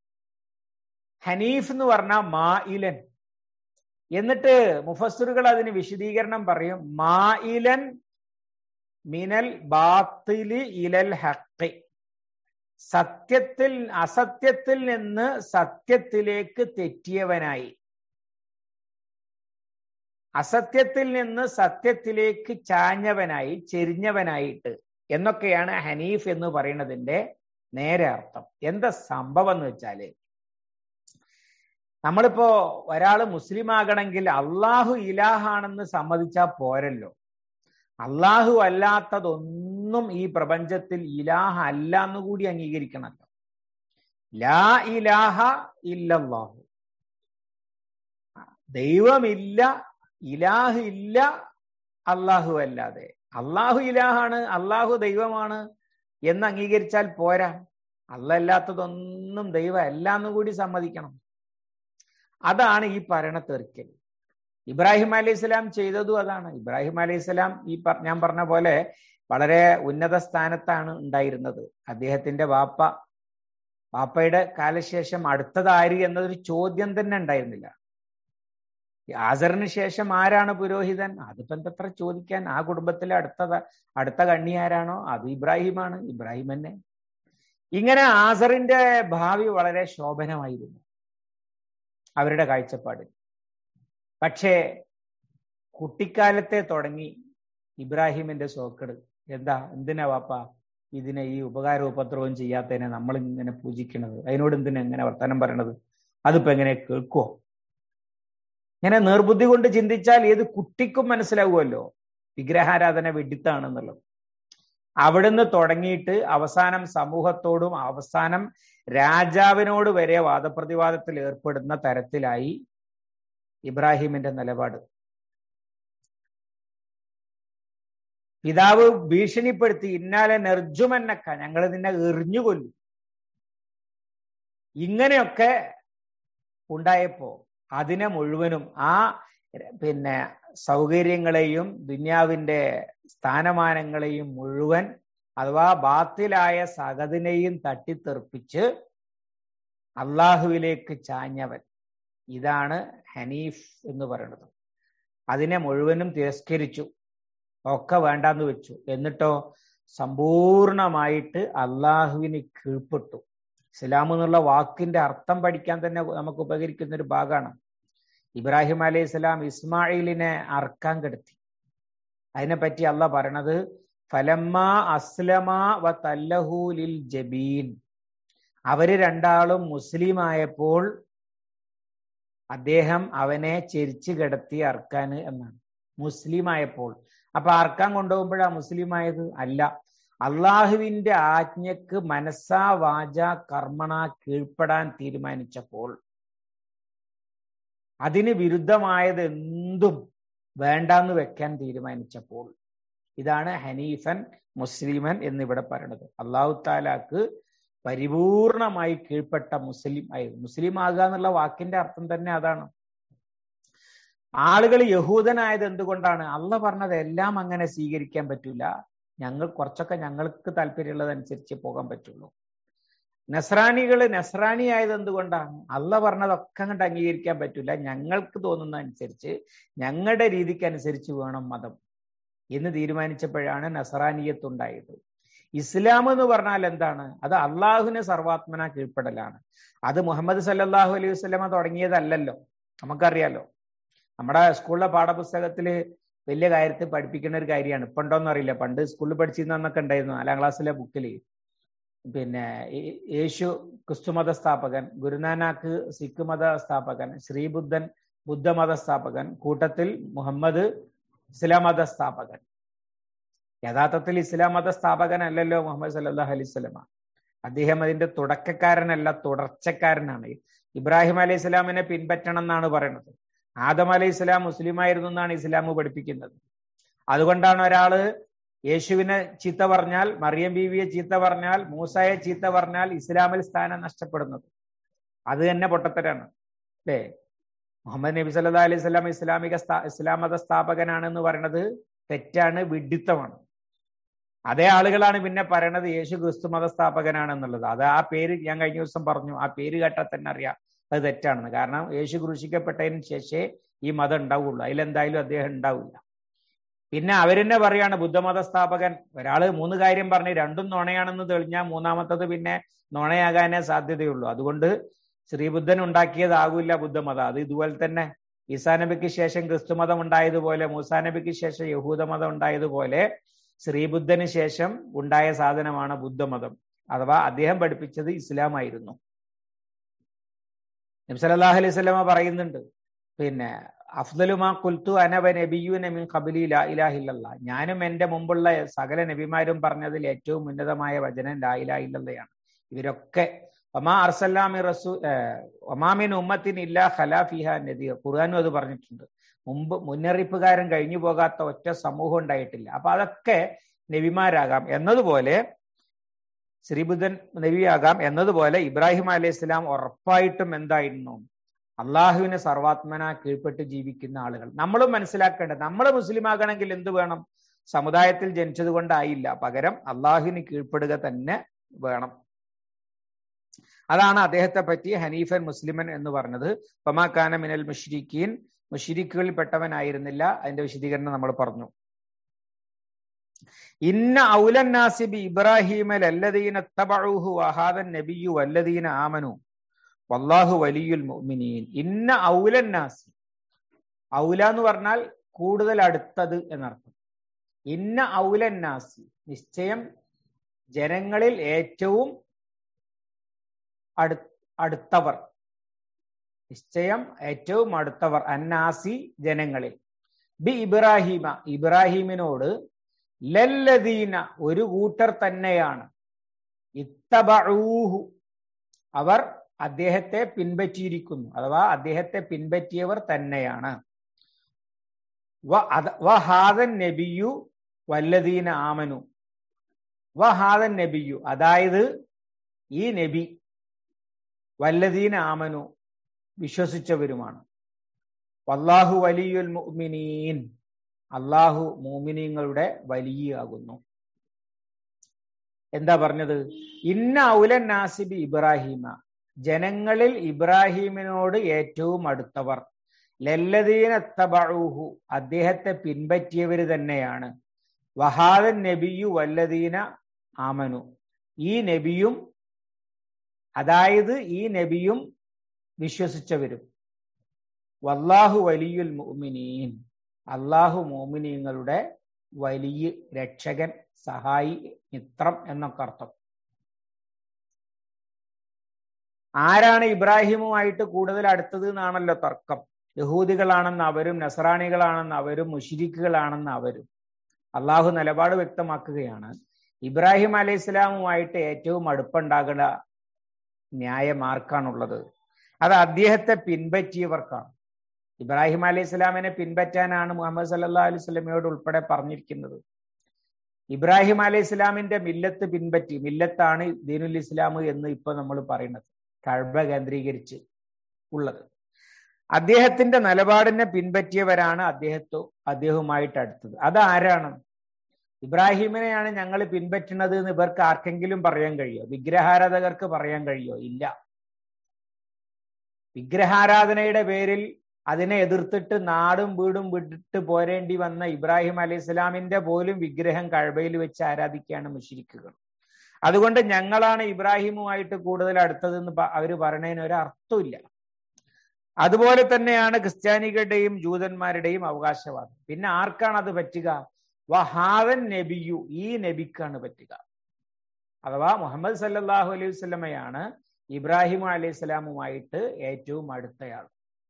ഹനീഫ് എന്ന് പറഞ്ഞാൽ മായിലൻ. എന്നിട്ട് മുഫസ്സിറുകൾ അതിന് വിശദീകരണം പറയും, മായിലൻ മിനൽ ബാത്തിലി ഇലൽ ഹഖ്, സത്യത്തിൽ അസത്യത്തിൽ നിന്ന് സത്യത്തിലേക്ക് തെറ്റിയവനായി, അസത്യത്തിൽ നിന്ന് സത്യത്തിലേക്ക് ചാഞ്ഞവനായി, ചെരിഞ്ഞവനായിട്ട് എന്നൊക്കെയാണ് ഹനീഫ് എന്ന് പറയുന്നതിന്റെ നേരെ അർത്ഥം. എന്താ സംഭവം എന്ന് വെച്ചാല്, നമ്മളിപ്പോ ഒരാള് മുസ്ലിം ആകണമെങ്കിൽ അള്ളാഹു ഇലാഹാണെന്ന് സമ്മതിച്ചാൽ പോരല്ലോ. അള്ളാഹു അല്ലാത്തതൊന്നും ഈ പ്രപഞ്ചത്തിൽ ഇലാഹ അല്ല എന്ന് കൂടി അംഗീകരിക്കണമല്ലോ. ലാ ഇലാഹ ഇല്ലല്ലാഹു, ദൈവമില്ല, ഇലാഹ് ഇല്ല അള്ളാഹു അല്ലാതെ. അള്ളാഹു ഇലാഹാണ്, അള്ളാഹു ദൈവമാണ് എന്ന് അംഗീകരിച്ചാൽ പോരാ. അല്ലല്ലാത്തതൊന്നും ദൈവം അല്ല എന്ന് കൂടി സമ്മതിക്കണം. അതാണ് ഈ പറയണ തെറിക്കൽ. ഇബ്രാഹിം അലൈഹി സ്വലാം ചെയ്തതും അതാണ്. ഇബ്രാഹിം അലൈഹി സ്വലാം ഈ ഞാൻ പറഞ്ഞ പോലെ വളരെ ഉന്നത സ്ഥാനത്താണ് ഉണ്ടായിരുന്നത്. അദ്ദേഹത്തിന്റെ വാപ്പ വാപ്പയുടെ കാലശേഷം അടുത്തത് ആര് എന്നതൊരു ചോദ്യം തന്നെ ഉണ്ടായിരുന്നില്ല. ആസറിന് ശേഷം ആരാണ് പുരോഹിതൻ? അതിപ്പോ എന്തത്ര ചോദിക്കാൻ? ആ കുടുംബത്തിലെ അടുത്ത അടുത്ത കണ്ണി ആരാണോ അത് ഇബ്രാഹിമാണ്, ഇബ്രാഹിം തന്നെ. ഇങ്ങനെ ആസറിന്റെ ഭാവി വളരെ ശോഭനമായിരുന്നു അവരുടെ കാഴ്ചപ്പാടിൽ. പക്ഷേ കുട്ടിക്കാലത്തെ തുടങ്ങി ഇബ്രാഹിമിന്റെ സോക്കട് എന്താ? എന്തിനാ വാപ്പ ഇതിനെ ഈ ഉപകാരവും ഉപദ്രവവും ചെയ്യാത്തതിനെ നമ്മൾ ഇങ്ങനെ പൂജിക്കണത്? അതിനോട് എന്തിനാ എങ്ങനെ വർത്തമാനം പറയണത്? അതിപ്പോ എങ്ങനെ കേൾക്കുവോ? ഇങ്ങനെ നിർബുദ്ധി കൊണ്ട് ചിന്തിച്ചാൽ ഏത് കുട്ടിക്കും മനസ്സിലാവുമല്ലോ വിഗ്രഹാരാധന വെഡിത്താണെന്നുള്ളത്. അവിടുന്ന് തുടങ്ങിയിട്ട് അവസാനം സമൂഹത്തോടും അവസാനം രാജാവിനോട് വരെ വാദപ്രതിവാദത്തിൽ ഏർപ്പെടുന്ന തരത്തിലായി ഇബ്രാഹിമിന്റെ നിലപാട്. പിതാവ് ഭീഷണിപ്പെടുത്തി, ഇന്നാലെ നെർജുമെന്നക്ക, ഞങ്ങൾ നിന്നെ എറിഞ്ഞുകൊല്ലും. ഇങ്ങനെയൊക്കെ ഉണ്ടായപ്പോ അതിനെ മുഴുവനും ആ പിന്നെ സൗകര്യങ്ങളെയും ദുന്യാവിന്റെ സ്ഥാനമാനങ്ങളെയും മുഴുവൻ അഥവാ ബാത്തിലായ സകതിനെയും തട്ടിത്തെറിപ്പിച്ച് അള്ളാഹുവിലേക്ക് ചാഞ്ഞവൻ, ഇതാണ് ഹനീഫ് എന്ന് പറയുന്നത്. അതിനെ മുഴുവനും തിരസ്കരിച്ചു, ഒക്കെ വേണ്ടാന്ന് വെച്ചു. എന്നിട്ടോ സമ്പൂർണമായിട്ട് അള്ളാഹുവിന് കീഴ്പ്പെട്ടു. ഇസ്ലാം എന്നുള്ള വാക്കിന്റെ അർത്ഥം പഠിക്കാൻ തന്നെ നമുക്ക് ഉപകരിക്കുന്ന ഒരു ഭാഗമാണ്. ഇബ്രാഹിം അലൈഹി സ്വലാം ഇസ്മായിലിനെ അർക്കാൻ കെടുത്തി. അതിനെപ്പറ്റി അള്ളാഹ് പറയണത് ഫലമ്മ അസ്ലമാ വ തല്ലഹു ലിൽ ജബീൻ, അവര് രണ്ടാളും മുസ്ലിം ആയപ്പോൾ അദ്ദേഹം അവനെ ചെരിച്ചു കിടത്തി അർക്കാൻ എന്നാണ്. മുസ്ലിം ആയപ്പോൾ. അപ്പൊ അർക്കാൻ കൊണ്ടുപോകുമ്പോഴാ മുസ്ലിം ആയത്? അല്ല, അള്ളാഹുവിന്റെ ആജ്ഞക്ക് മനസ്സാ വാച കർമ്മണ കീഴ്പ്പെടാൻ തീരുമാനിച്ചപ്പോൾ, അതിന് വിരുദ്ധമായത് എന്തും വേണ്ടാന്ന് വെക്കാൻ തീരുമാനിച്ചപ്പോൾ, ഇതാണ് ഹനീഫൻ മുസ്ലിമൻ എന്നിവിടെ പറയണത്. അള്ളാഹു താലാക്ക് പരിപൂർണമായി കീഴ്പ്പെട്ട മുസ്ലിം ആയിരുന്നു. മുസ്ലിം ആകുക എന്നുള്ള വാക്കിന്റെ അർത്ഥം തന്നെ അതാണ്. ആളുകൾ യഹൂദനായത് എന്തുകൊണ്ടാണ്? അള്ളാഹ് പറഞ്ഞത് എല്ലാം അങ്ങനെ സ്വീകരിക്കാൻ പറ്റൂല, ഞങ്ങൾ കുറച്ചൊക്കെ ഞങ്ങൾക്ക് താല്പര്യമുള്ളതനുസരിച്ച് പോകാൻ പറ്റുള്ളൂ. നസ്രാനികള് നസ്രാനി ആയത് എന്തുകൊണ്ടാണ്? അള്ളാഹ് പറഞ്ഞതൊക്കെ അങ്ങോട്ട് അംഗീകരിക്കാൻ പറ്റൂല, ഞങ്ങൾക്ക് തോന്നുന്ന അനുസരിച്ച് ഞങ്ങളുടെ രീതിക്ക് അനുസരിച്ച് വേണം മതം എന്ന് തീരുമാനിച്ചപ്പോഴാണ് നസ്രാനിയത്ത് ഉണ്ടായത്. ഇസ്ലാം എന്ന് പറഞ്ഞാൽ എന്താണ്? അത് അള്ളാഹുവിന് സർവാത്മന കീഴ്പ്പെടലാണ്. അത് മുഹമ്മദ് സല്ലല്ലാഹു അലൈഹി വസല്ലമ തുടങ്ങിയതല്ലല്ലോ, നമുക്കറിയാലോ. നമ്മുടെ സ്കൂളിലെ പാഠപുസ്തകത്തില് വലിയ കാര്യത്തിൽ പഠിപ്പിക്കുന്ന ഒരു കാര്യമാണ്. ഇപ്പൊ ഉണ്ടോന്ന് അറിയില്ല, പണ്ട് സ്കൂളിൽ പഠിച്ചിരുന്നൊക്കെ ഉണ്ടായിരുന്നു. നാലാം ക്ലാസ്സിലെ ബുക്കില് പിന്നെ യേശു ക്രിസ്തുമത സ്ഥാപകൻ, ഗുരുനാനാക്ക് സിഖ് മത സ്ഥാപകൻ, ശ്രീബുദ്ധൻ ബുദ്ധമത സ്ഥാപകൻ, കൂട്ടത്തിൽ മുഹമ്മദ് ഇസ്ലാം മത സ്ഥാപകൻ. യഥാർത്ഥത്തിൽ ഇസ്ലാം മത സ്ഥാപകനല്ലല്ലോ മുഹമ്മദ് സല്ലല്ലാഹു അലൈഹി വസല്ലമ. അദ്ദേഹം അതിന്റെ തുടക്കക്കാരനല്ല, തുടർച്ചക്കാരനാണ്. ഇബ്രാഹിം അലൈഹി സ്വലാമിനെ പിൻപറ്റണം എന്നാണ് പറയുന്നത്. ആദം അലൈഹി സ്വലാം മുസ്ലിം ആയിരുന്നു എന്നാണ് ഇസ്ലാം പഠിപ്പിക്കുന്നത്. അതുകൊണ്ടാണ് ഒരാള് യേശുവിനെ ചീത്ത പറഞ്ഞാൽ, മറിയം ബീവിയെ ചീത്ത പറഞ്ഞാൽ, മൂസയെ ചീത്ത പറഞ്ഞാൽ ഇസ്ലാമിൽ സ്ഥാനം നഷ്ടപ്പെടുന്നത്. അത് തന്നെ പൊട്ടത്തരാണ് അല്ലേ? മുഹമ്മദ് നബി സല്ലല്ലാഹു അലൈഹി വസല്ലം ഇസ്ലാമിക ഇസ്ലാം മത സ്ഥാപകനാണെന്ന് പറയുന്നത് തെറ്റാണ്, വിഡ്ഢിത്തമാണ്. അതേ ആളുകളാണ് പിന്നെ പറയണത് യേശു ക്രിസ്തു മത സ്ഥാപകനാണെന്നുള്ളത്. അത് ആ പേര് ഞാൻ കഴിഞ്ഞ ദിവസം പറഞ്ഞു, ആ പേര് കേട്ടാൽ തന്നെ അറിയാം അത് തെറ്റാണെന്ന്. കാരണം യേശു ക്രൂശിക്കപ്പെട്ടതിന് ശേഷമേ ഈ മതം ഉണ്ടാവുള്ളൂ, അതിലെന്തായാലും അദ്ദേഹം ഉണ്ടാവില്ല. പിന്നെ അവരെന്നെ പറയാണ് ബുദ്ധമത സ്ഥാപകൻ. ഒരാള് മൂന്ന് കാര്യം പറഞ്ഞ് രണ്ടും നുണയാണെന്ന് തെളിഞ്ഞാൽ മൂന്നാമത്തത് പിന്നെ നുണയാകാനേ സാധ്യതയുള്ളൂ. അതുകൊണ്ട് ശ്രീബുദ്ധൻ ഉണ്ടാക്കിയതാകില്ല ബുദ്ധമതം. അത് ഇതുപോലെ തന്നെ ഈസാ നബിക്ക് ശേഷം ക്രിസ്തുമതം ഉണ്ടായതുപോലെ, മൂസാ നബിക്ക് ശേഷം യഹൂദമതം ഉണ്ടായതുപോലെ ശ്രീബുദ്ധന് ശേഷം ഉണ്ടായ സാധനമാണ് ബുദ്ധമതം. അഥവാ അദ്ദേഹം പഠിപ്പിച്ചത് ഇസ്ലാം ആയിരുന്നു. നബി സല്ലല്ലാഹു അലൈഹി വസല്ലമ പറയുന്നുണ്ട്, പിന്നെ അഫ്ദലുമാ ഖുൽതു അന വ നബിയ്യുന മിൻ ഖബ്ലി ലാ ഇലാഹ ഇല്ലല്ലാഹ്, ഞാനും എന്റെ മുമ്പുള്ള സകല നബിമാരും പറഞ്ഞതിൽ ഏറ്റവും ഉന്നതമായ വചനം ലാ ഇലാഹ ഇല്ലല്ലയാണ്. ഇവരൊക്കെ വമാ അർസൽനാ മിൻ റസൂ വമാ മിൻ ഉമ്മത്തിൻ ഇല്ലാ ഖലാ ഫീഹാ നദീർ, ഖുർആനും അത് പറഞ്ഞിട്ടുണ്ട്. മുമ്പ് മുന്നറിയിപ്പുകാരൻ കഴിഞ്ഞു പോകാത്ത ഒറ്റ സമൂഹം ഉണ്ടായിട്ടില്ല. അപ്പൊ അതൊക്കെ നബിമാരാകാം എന്നതുപോലെ, ശ്രീബുദ്ധൻ നബിയാകാം എന്നതുപോലെ ഇബ്രാഹിം അലൈഹി സ്വലാം ഉറപ്പായിട്ടും എന്തായിരുന്നു? അള്ളാഹുവിന് സർവാത്മന കീഴ്പ്പെട്ട് ജീവിക്കുന്ന ആളുകൾ. നമ്മളും മനസ്സിലാക്കേണ്ടത്, നമ്മൾ മുസ്ലിം ആകണമെങ്കിൽ എന്ത് വേണം? സമുദായത്തിൽ ജനിച്ചത് കൊണ്ടായില്ല, പകരം അള്ളാഹുവിന് കീഴ്പ്പെടുക തന്നെ വേണം. അതാണ് അദ്ദേഹത്തെ പറ്റി ഹനീഫൻ മുസ്ലിമൻ എന്ന് പറഞ്ഞത്. ഫമാ കാന മിനൽ മുശ്രിക്കീൻ, മുശ്രിക്കുകളിൽ പെട്ടവനായിരുന്നില്ല. അതിന്റെ വിശദീകരണം നമ്മൾ പറഞ്ഞു. ഇന്ന ഔലന്നാസി ബി ഇബ്രാഹിമ ലല്ലദീന തബഉഹു വഹാദൻ നബിയ്യു വല്ലദീന ആമനു വല്ലാഹു വലിയുൽ മുഅ്മിനീൻ. ഇന്ന ഔലന്നാസി, ഔല എന്ന് പറഞ്ഞാൽ കൂടുതൽ അടുത്തത് എന്നർത്ഥം. ഇന്ന ഔലന്നാസി, നിശ്ചയം ജനങ്ങളിൽ ഏറ്റവും അടു അടുത്തവർ നിശ്ചയം ഏറ്റവും അടുത്തവർ, അന്നാസി ജനങ്ങളിൽ, ബി ഇബ്രാഹിമ, ഇബ്രാഹിമിനോട്, ലല്ലദീന ഒരു കൂട്ടർ തന്നെയാണ്, ഇത്തബഊഹു അവർ അദ്ദേഹത്തെ പിൻപറ്റിയിരിക്കുന്നു, അഥവാ അദ്ദേഹത്തെ പിൻപറ്റിയവർ തന്നെയാണ്. വഹാദൻ നബിയു വല്ലദീന ആമനു, വഹാദൻ നബിയു അതായത് ഈ നബി, വല്ലദീന ആമനു വിശ്വസിച്ചവരുമാണ്. വല്ലാഹു വലിയുൽ മുഅ്മിനീൻ അല്ലാഹു മുഅ്മിനീങ്ങളുടെ വലിയാകുന്നു. എന്താ പറഞ്ഞത്? ഇന്ന ഔലൻ നാസിബി ഇബ്രാഹിമ ജനങ്ങളിൽ ഇബ്രാഹിമിനോട് ഏറ്റവും അടുത്തവർ, ലല്ലദീന തബഊഹു അദ്ദേഹത്തെ പിൻപറ്റിയവർ തന്നെയാണ്. വഹാദൻ നബിയു വല്ലദീന ആമനു ഈ നബിയും അതായത് ഈ നബിയും വിശ്വസിച്ചവരും. വല്ലാഹു വലിയുൽ മുഅ്മിനീൻ അല്ലാഹു മുഅ്മിനീങ്ങളുടെ വലിയ രക്ഷകൻ, സഹായി, മിത്രം എന്നൊക്കെ അർത്ഥം. ആരാണ് ഇബ്രാഹിമുമായിട്ട് കൂടുതൽ അടുത്തത് എന്നാണല്ലോ തർക്കം. യഹൂദികളാണെന്ന് അവരും നസറാണികളാണെന്ന് അവരും മുശ്രിക്കുകളാണെന്ന് അവരും. അള്ളാഹു നിലപാട് വ്യക്തമാക്കുകയാണ്, ഇബ്രാഹിം അലൈഹി സ്വലാമുമായിട്ട് ഏറ്റവും അടുപ്പുണ്ടാകുന്ന ന്യായം ആർക്കാണുള്ളത്? അത് അദ്ദേഹത്തെ പിൻപറ്റിയവർക്കാണ്. ഇബ്രാഹിം അലൈഹി സ്വലാമിനെ പിൻപറ്റാനാണ് മുഹമ്മദ് സല്ലല്ലാഹു അലൈഹി വസല്ലമയോട് ഉൾപ്പെടെ പറഞ്ഞിരിക്കുന്നത്. ഇബ്രാഹിം അലൈഹി സ്വലാമിന്റെ മില്ലത്ത് പിൻപറ്റി, മില്ലത്താണ് ദീനുൽ ഇസ്ലാം എന്ന് ഇപ്പൊ നമ്മൾ പറയുന്നത്, കഅബ കേന്ദ്രീകരിച്ച് ഉള്ളത്. അദ്ദേഹത്തിന്റെ നിലപാടിനെ പിൻപറ്റിയവരാണ് അദ്ദേഹത്തോ അദ്ദേഹവുമായിട്ട് അടുത്തത്. അതാരാണ്? ഇബ്രാഹിമിനെയാണ് ഞങ്ങൾ പിൻപറ്റുന്നത് എന്ന് ഇവർക്ക് ആർക്കെങ്കിലും പറയാൻ കഴിയോ? വിഗ്രഹാരാധകർക്ക് പറയാൻ കഴിയോ? ഇല്ല. വിഗ്രഹാരാധനയുടെ പേരിൽ അതിനെ എതിർത്തിട്ട് നാടും വീടും വിട്ടിട്ട് പോരേണ്ടി വന്ന ഇബ്രാഹിം അലൈഹി സ്വലാമിന്റെ പോലും വിഗ്രഹം കഅബയിൽ വെച്ച് ആരാധിക്കുകയാണ് മുശ്രിക്കുകൾ. അതുകൊണ്ട് ഞങ്ങളാണ് ഇബ്രാഹിമുമായിട്ട് കൂടുതൽ അടുത്തതെന്ന് അവര് പറയണതിന് ഒരു അർത്ഥമില്ല. അതുപോലെ തന്നെയാണ് ക്രിസ്ത്യാനികളുടെയും ജൂതന്മാരുടെയും അവകാശവാദം. പിന്നെ ആർക്കാണ് അത് പറ്റുക? വഹാദൻ നബിയു ഈ നബിക്കാണ് പറ്റുക. അഥവാ മുഹമ്മദ് സല്ലല്ലാഹു അലൈഹി വസല്ലമയാണ് ഇബ്രാഹിം അലൈഹി സ്വലാമുമായിട്ട് ഏറ്റവും അടുത്തയാൾ.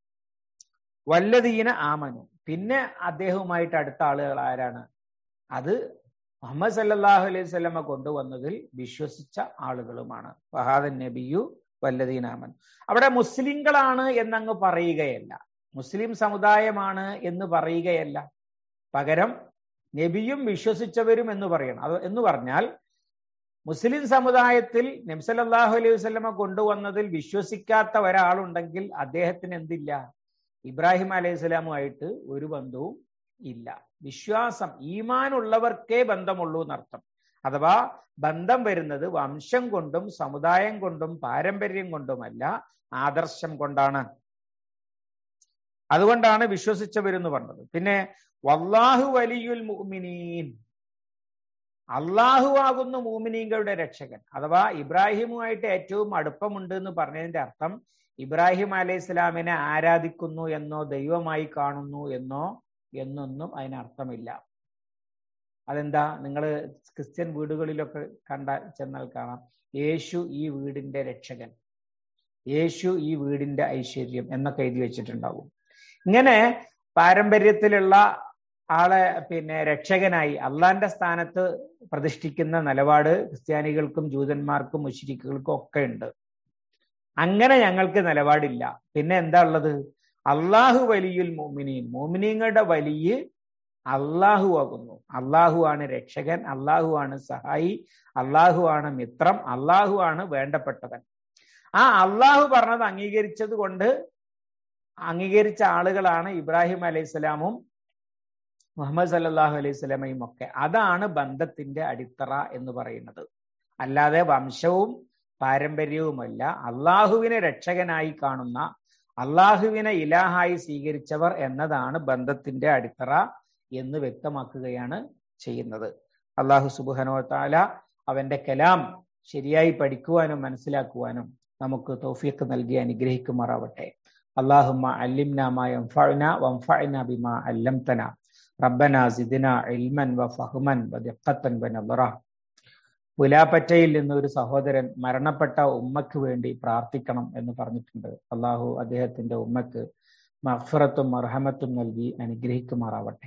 വല്ലദീന ആമനു പിന്നെ അദ്ദേഹവുമായിട്ട് അടുത്ത ആളുകൾ ആരാണ്? അത് മുഹമ്മദ് സല്ലല്ലാഹു അലൈഹി വസല്ലമ കൊണ്ടുവന്നതിൽ വിശ്വസിച്ച ആളുകളുമാണ്. വഹാദൻ നബിയു വല്ലദീന ആമനു. അവിടെ മുസ്ലിങ്ങളാണ് എന്നങ്ങ് പറയുകയല്ല, മുസ്ലിം സമുദായമാണ് എന്ന് പറയുകയല്ല, പകരം നബിയും വിശ്വസിച്ചവരും എന്ന് പറയണം. അത് എന്ന് പറഞ്ഞാൽ മുസ്ലിം സമുദായത്തിൽ നബി സല്ലല്ലാഹു അലൈഹി വസല്ലമ കൊണ്ടുവന്നതിൽ വിശ്വസിക്കാത്ത ഒരാളുണ്ടെങ്കിൽ അദ്ദേഹത്തിന് എന്തില്ല? ഇബ്രാഹിം അലൈഹി സ്വലാമുമായിട്ട് ഒരു ബന്ധവും ഇല്ല. വിശ്വാസം ഈമാനുള്ളവർക്കേ ബന്ധമുള്ളൂ എന്നർത്ഥം. അഥവാ ബന്ധം വരുന്നത് വംശം കൊണ്ടും സമുദായം കൊണ്ടും പാരമ്പര്യം കൊണ്ടുമല്ല, ആദർശം കൊണ്ടാണ്. അതുകൊണ്ടാണ് വിശ്വസിച്ചവരെന്ന് പറഞ്ഞത്. പിന്നെ വല്ലാഹു വലിയുൽ മുഅ്മിനീൻ അള്ളാഹു ആകുന്നു മുഅ്മിനീങ്ങളുടെ രക്ഷകൻ. അഥവാ ഇബ്രാഹിമുമായിട്ട് ഏറ്റവും അടുപ്പമുണ്ട് എന്ന് പറഞ്ഞതിന്റെ അർത്ഥം ഇബ്രാഹിം അലൈഹി സ്വലാമിനെ ആരാധിക്കുന്നു എന്നോ ദൈവമായി കാണുന്നു എന്നോ എന്നൊന്നും അതിനർത്ഥമില്ല. അതെന്താ? നിങ്ങൾ ക്രിസ്ത്യൻ വീടുകളിലൊക്കെ കണ്ട ചെന്നാൽ കാണാം, യേശു ഈ വീടിന്റെ രക്ഷകൻ, യേശു ഈ വീടിന്റെ ഐശ്വര്യം എന്നൊക്കെ എഴുതി വെച്ചിട്ടുണ്ടാവും. ഇങ്ങനെ പാരമ്പര്യത്തിലുള്ള ആളെ പിന്നെ രക്ഷകനായി അള്ളാന്റെ സ്ഥാനത്ത് പ്രതിഷ്ഠിക്കുന്ന നിലപാട് ക്രിസ്ത്യാനികൾക്കും ജൂതന്മാർക്കും മുശ്രിക്കുകൾക്കും ഒക്കെ ഉണ്ട്. അങ്ങനെ ഞങ്ങൾക്ക് നിലപാടില്ല. പിന്നെ എന്താ ഉള്ളത്? അള്ളാഹു വലിയുൽ മുഅ്മിനീൻ മുഅ്മിനീങ്ങളുടെ വലിയ അള്ളാഹു ആകുന്നു. അള്ളാഹു ആണ് രക്ഷകൻ, അള്ളാഹു ആണ് സഹായി, അള്ളാഹു ആണ് മിത്രം, അള്ളാഹു ആണ് വേണ്ടപ്പെട്ടവൻ. ആ അള്ളാഹു പറഞ്ഞത് അംഗീകരിച്ചത് കൊണ്ട് അംഗീകരിച്ച ആളുകളാണ് ഇബ്രാഹിം അലൈഹി സ്വലാമും മുഹമ്മദ് സല്ലല്ലാഹു അലൈഹി സ്വലമയും ഒക്കെ. അതാണ് ബന്ധത്തിന്റെ അടിത്തറ എന്ന് പറയുന്നത്. അല്ലാതെ വംശവും പാരമ്പര്യവുമല്ല, അള്ളാഹുവിനെ രക്ഷകനായി കാണുന്ന, അള്ളാഹുവിനെ ഇലാഹായി സ്വീകരിച്ചവർ എന്നതാണ് ബന്ധത്തിന്റെ അടിത്തറ എന്ന് വ്യക്തമാക്കുകയാണ് ചെയ്യുന്നത്. അള്ളാഹു സുബ്ഹാനഹു വ തആല അവന്റെ കലാം ശരിയായി പഠിക്കുവാനും മനസ്സിലാക്കുവാനും നമുക്ക് തൗഫീഖ് നൽകി അനുഗ്രഹിക്കുമാറാവട്ടെ. അല്ലാഹുമ്മ അല്ലിംനാ മാ യൻഫഉനാ വൻഫഅനാ ബിമാ അല്ലംതനാ റബ്ബനാ സിദ്നാ ഇൽമൻ വ ഫഹ്മൻ വ ദിഖ്ഖത്തൻ വ നദറ. പുലാപ്പറ്റയിൽ നിന്ന് ഒരു സഹോദരൻ മരണപ്പെട്ട ഉമ്മക്ക് വേണ്ടി പ്രാർത്ഥിക്കണം എന്ന് പറഞ്ഞിട്ടുണ്ട്. അള്ളാഹു അദ്ദേഹത്തിന്റെ ഉമ്മക്ക് മഗ്ഫിറത്തും മർഹമത്തും നൽകി അനുഗ്രഹിക്കുമാറാവട്ടെ.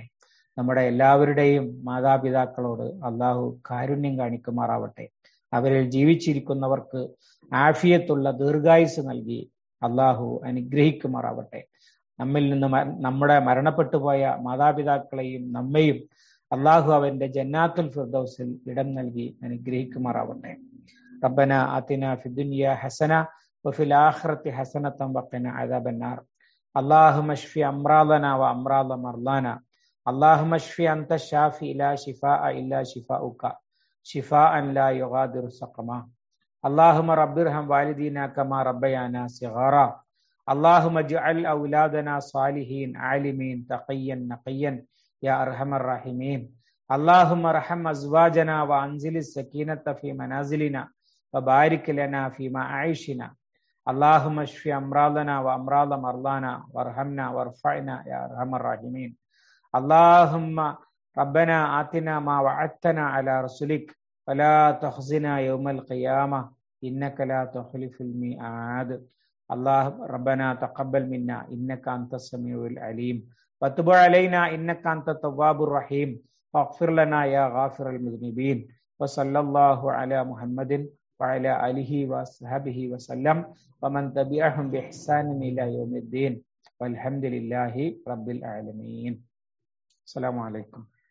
നമ്മുടെ എല്ലാവരുടെയും മാതാപിതാക്കളോട് അള്ളാഹു കാരുണ്യം കാണിക്കുമാറാവട്ടെ. അവരിൽ ജീവിച്ചിരിക്കുന്നവർക്ക് ആഫിയത്തുള്ള ദീർഘായുസ് നൽകി അള്ളാഹു അനുഗ്രഹിക്കുമാറാവട്ടെ. നമ്മിൽ നിന്ന് നമ്മുടെ മരണപ്പെട്ടു പോയ മാതാപിതാക്കളെയും നമ്മയും അള്ളാഹു അവന്റെ ജന്നാത്തുൽ ഫിർദൗസിൽ ഇടം നൽകി അനുഗ്രഹിക്കുമാറാവട്ടെ. റബ്ബന ആതിന ഫിദ്ദുനിയ ഹസന വഫിൽ ആഖിറതി ഹസനതൻ വഖിന അദാബന്നാർ. അല്ലാഹുമ്മ ഷ്ഫി അംറാദന വ അംറാദ മർദാന. അല്ലാഹുമ്മ ഷ്ഫി അൻത ശാഫി ലാ ശിഫാഅ ഇല്ലാ ശിഫാഉക ശിഫാഅൻ ലാ യുഗാദിറു സഖമ. അല്ലാഹുമ്മ റബ്ബിർഹം വാലിദീന കമാ റബ്ബയാനാ സിഗാറ. അല്ലാഹുമ്മ ഇജ്അൽ ഔലാദനാ സാലിഹീൻ ആലിമീൻ തഖിയ്യൻ നഖിയ്യൻ യാ അർഹമർ റഹീമീൻ. അല്ലാഹുമ്മ റഹം അസ്വാജനാ വ അൻസിലിസ് സകീനത ഫീ മനാസിലിനാ വബാരിക് ലനാ ഫീമാ അഈഷിനാ. അല്ലാഹുമ്മ ഷ്ഫി അംറാദനാ വ അംറാദ മർദാനാ വർഹംനാ വർഫഅനാ യാ അർഹമർ റഹീമീൻ. അല്ലാഹുമ്മ റബ്ബനാ ആതിനാ മാ വഅദ്തനാ അലാ റസൂലിക് വലാ തുഖ്സിനാ യൗമൽ ഖിയാമ ഇന്നക ലാ തുഖ്ലിഫുൽ മിആദ്. അല്ലാഹു റബ്ബനാ തഖബ്ബൽ മിന്നാ ഇന്നക അൻതസ് സമീഉൽ അലീം വതുബ് അലൈനാ ഇന്നക അൻതത് തവ്വാബുർ റഹീം വഗ്ഫിർ ലനാ യാ ഗാഫിറൽ മുദ്നിബീൻ. വസല്ലല്ലാഹു അലാ മുഹമ്മദിൻ വഅലാ ആലിഹി വഅസ്ഹാബിഹി വസല്ലം വമൻ തബിഅഹും ബിഇഹ്സാനിൻ ഇലാ യൗമിദ്ദീൻ വൽഹംദുലില്ലാഹി റബ്ബിൽ ആലമീൻ. അസ്സലാമു അലൈക്കും.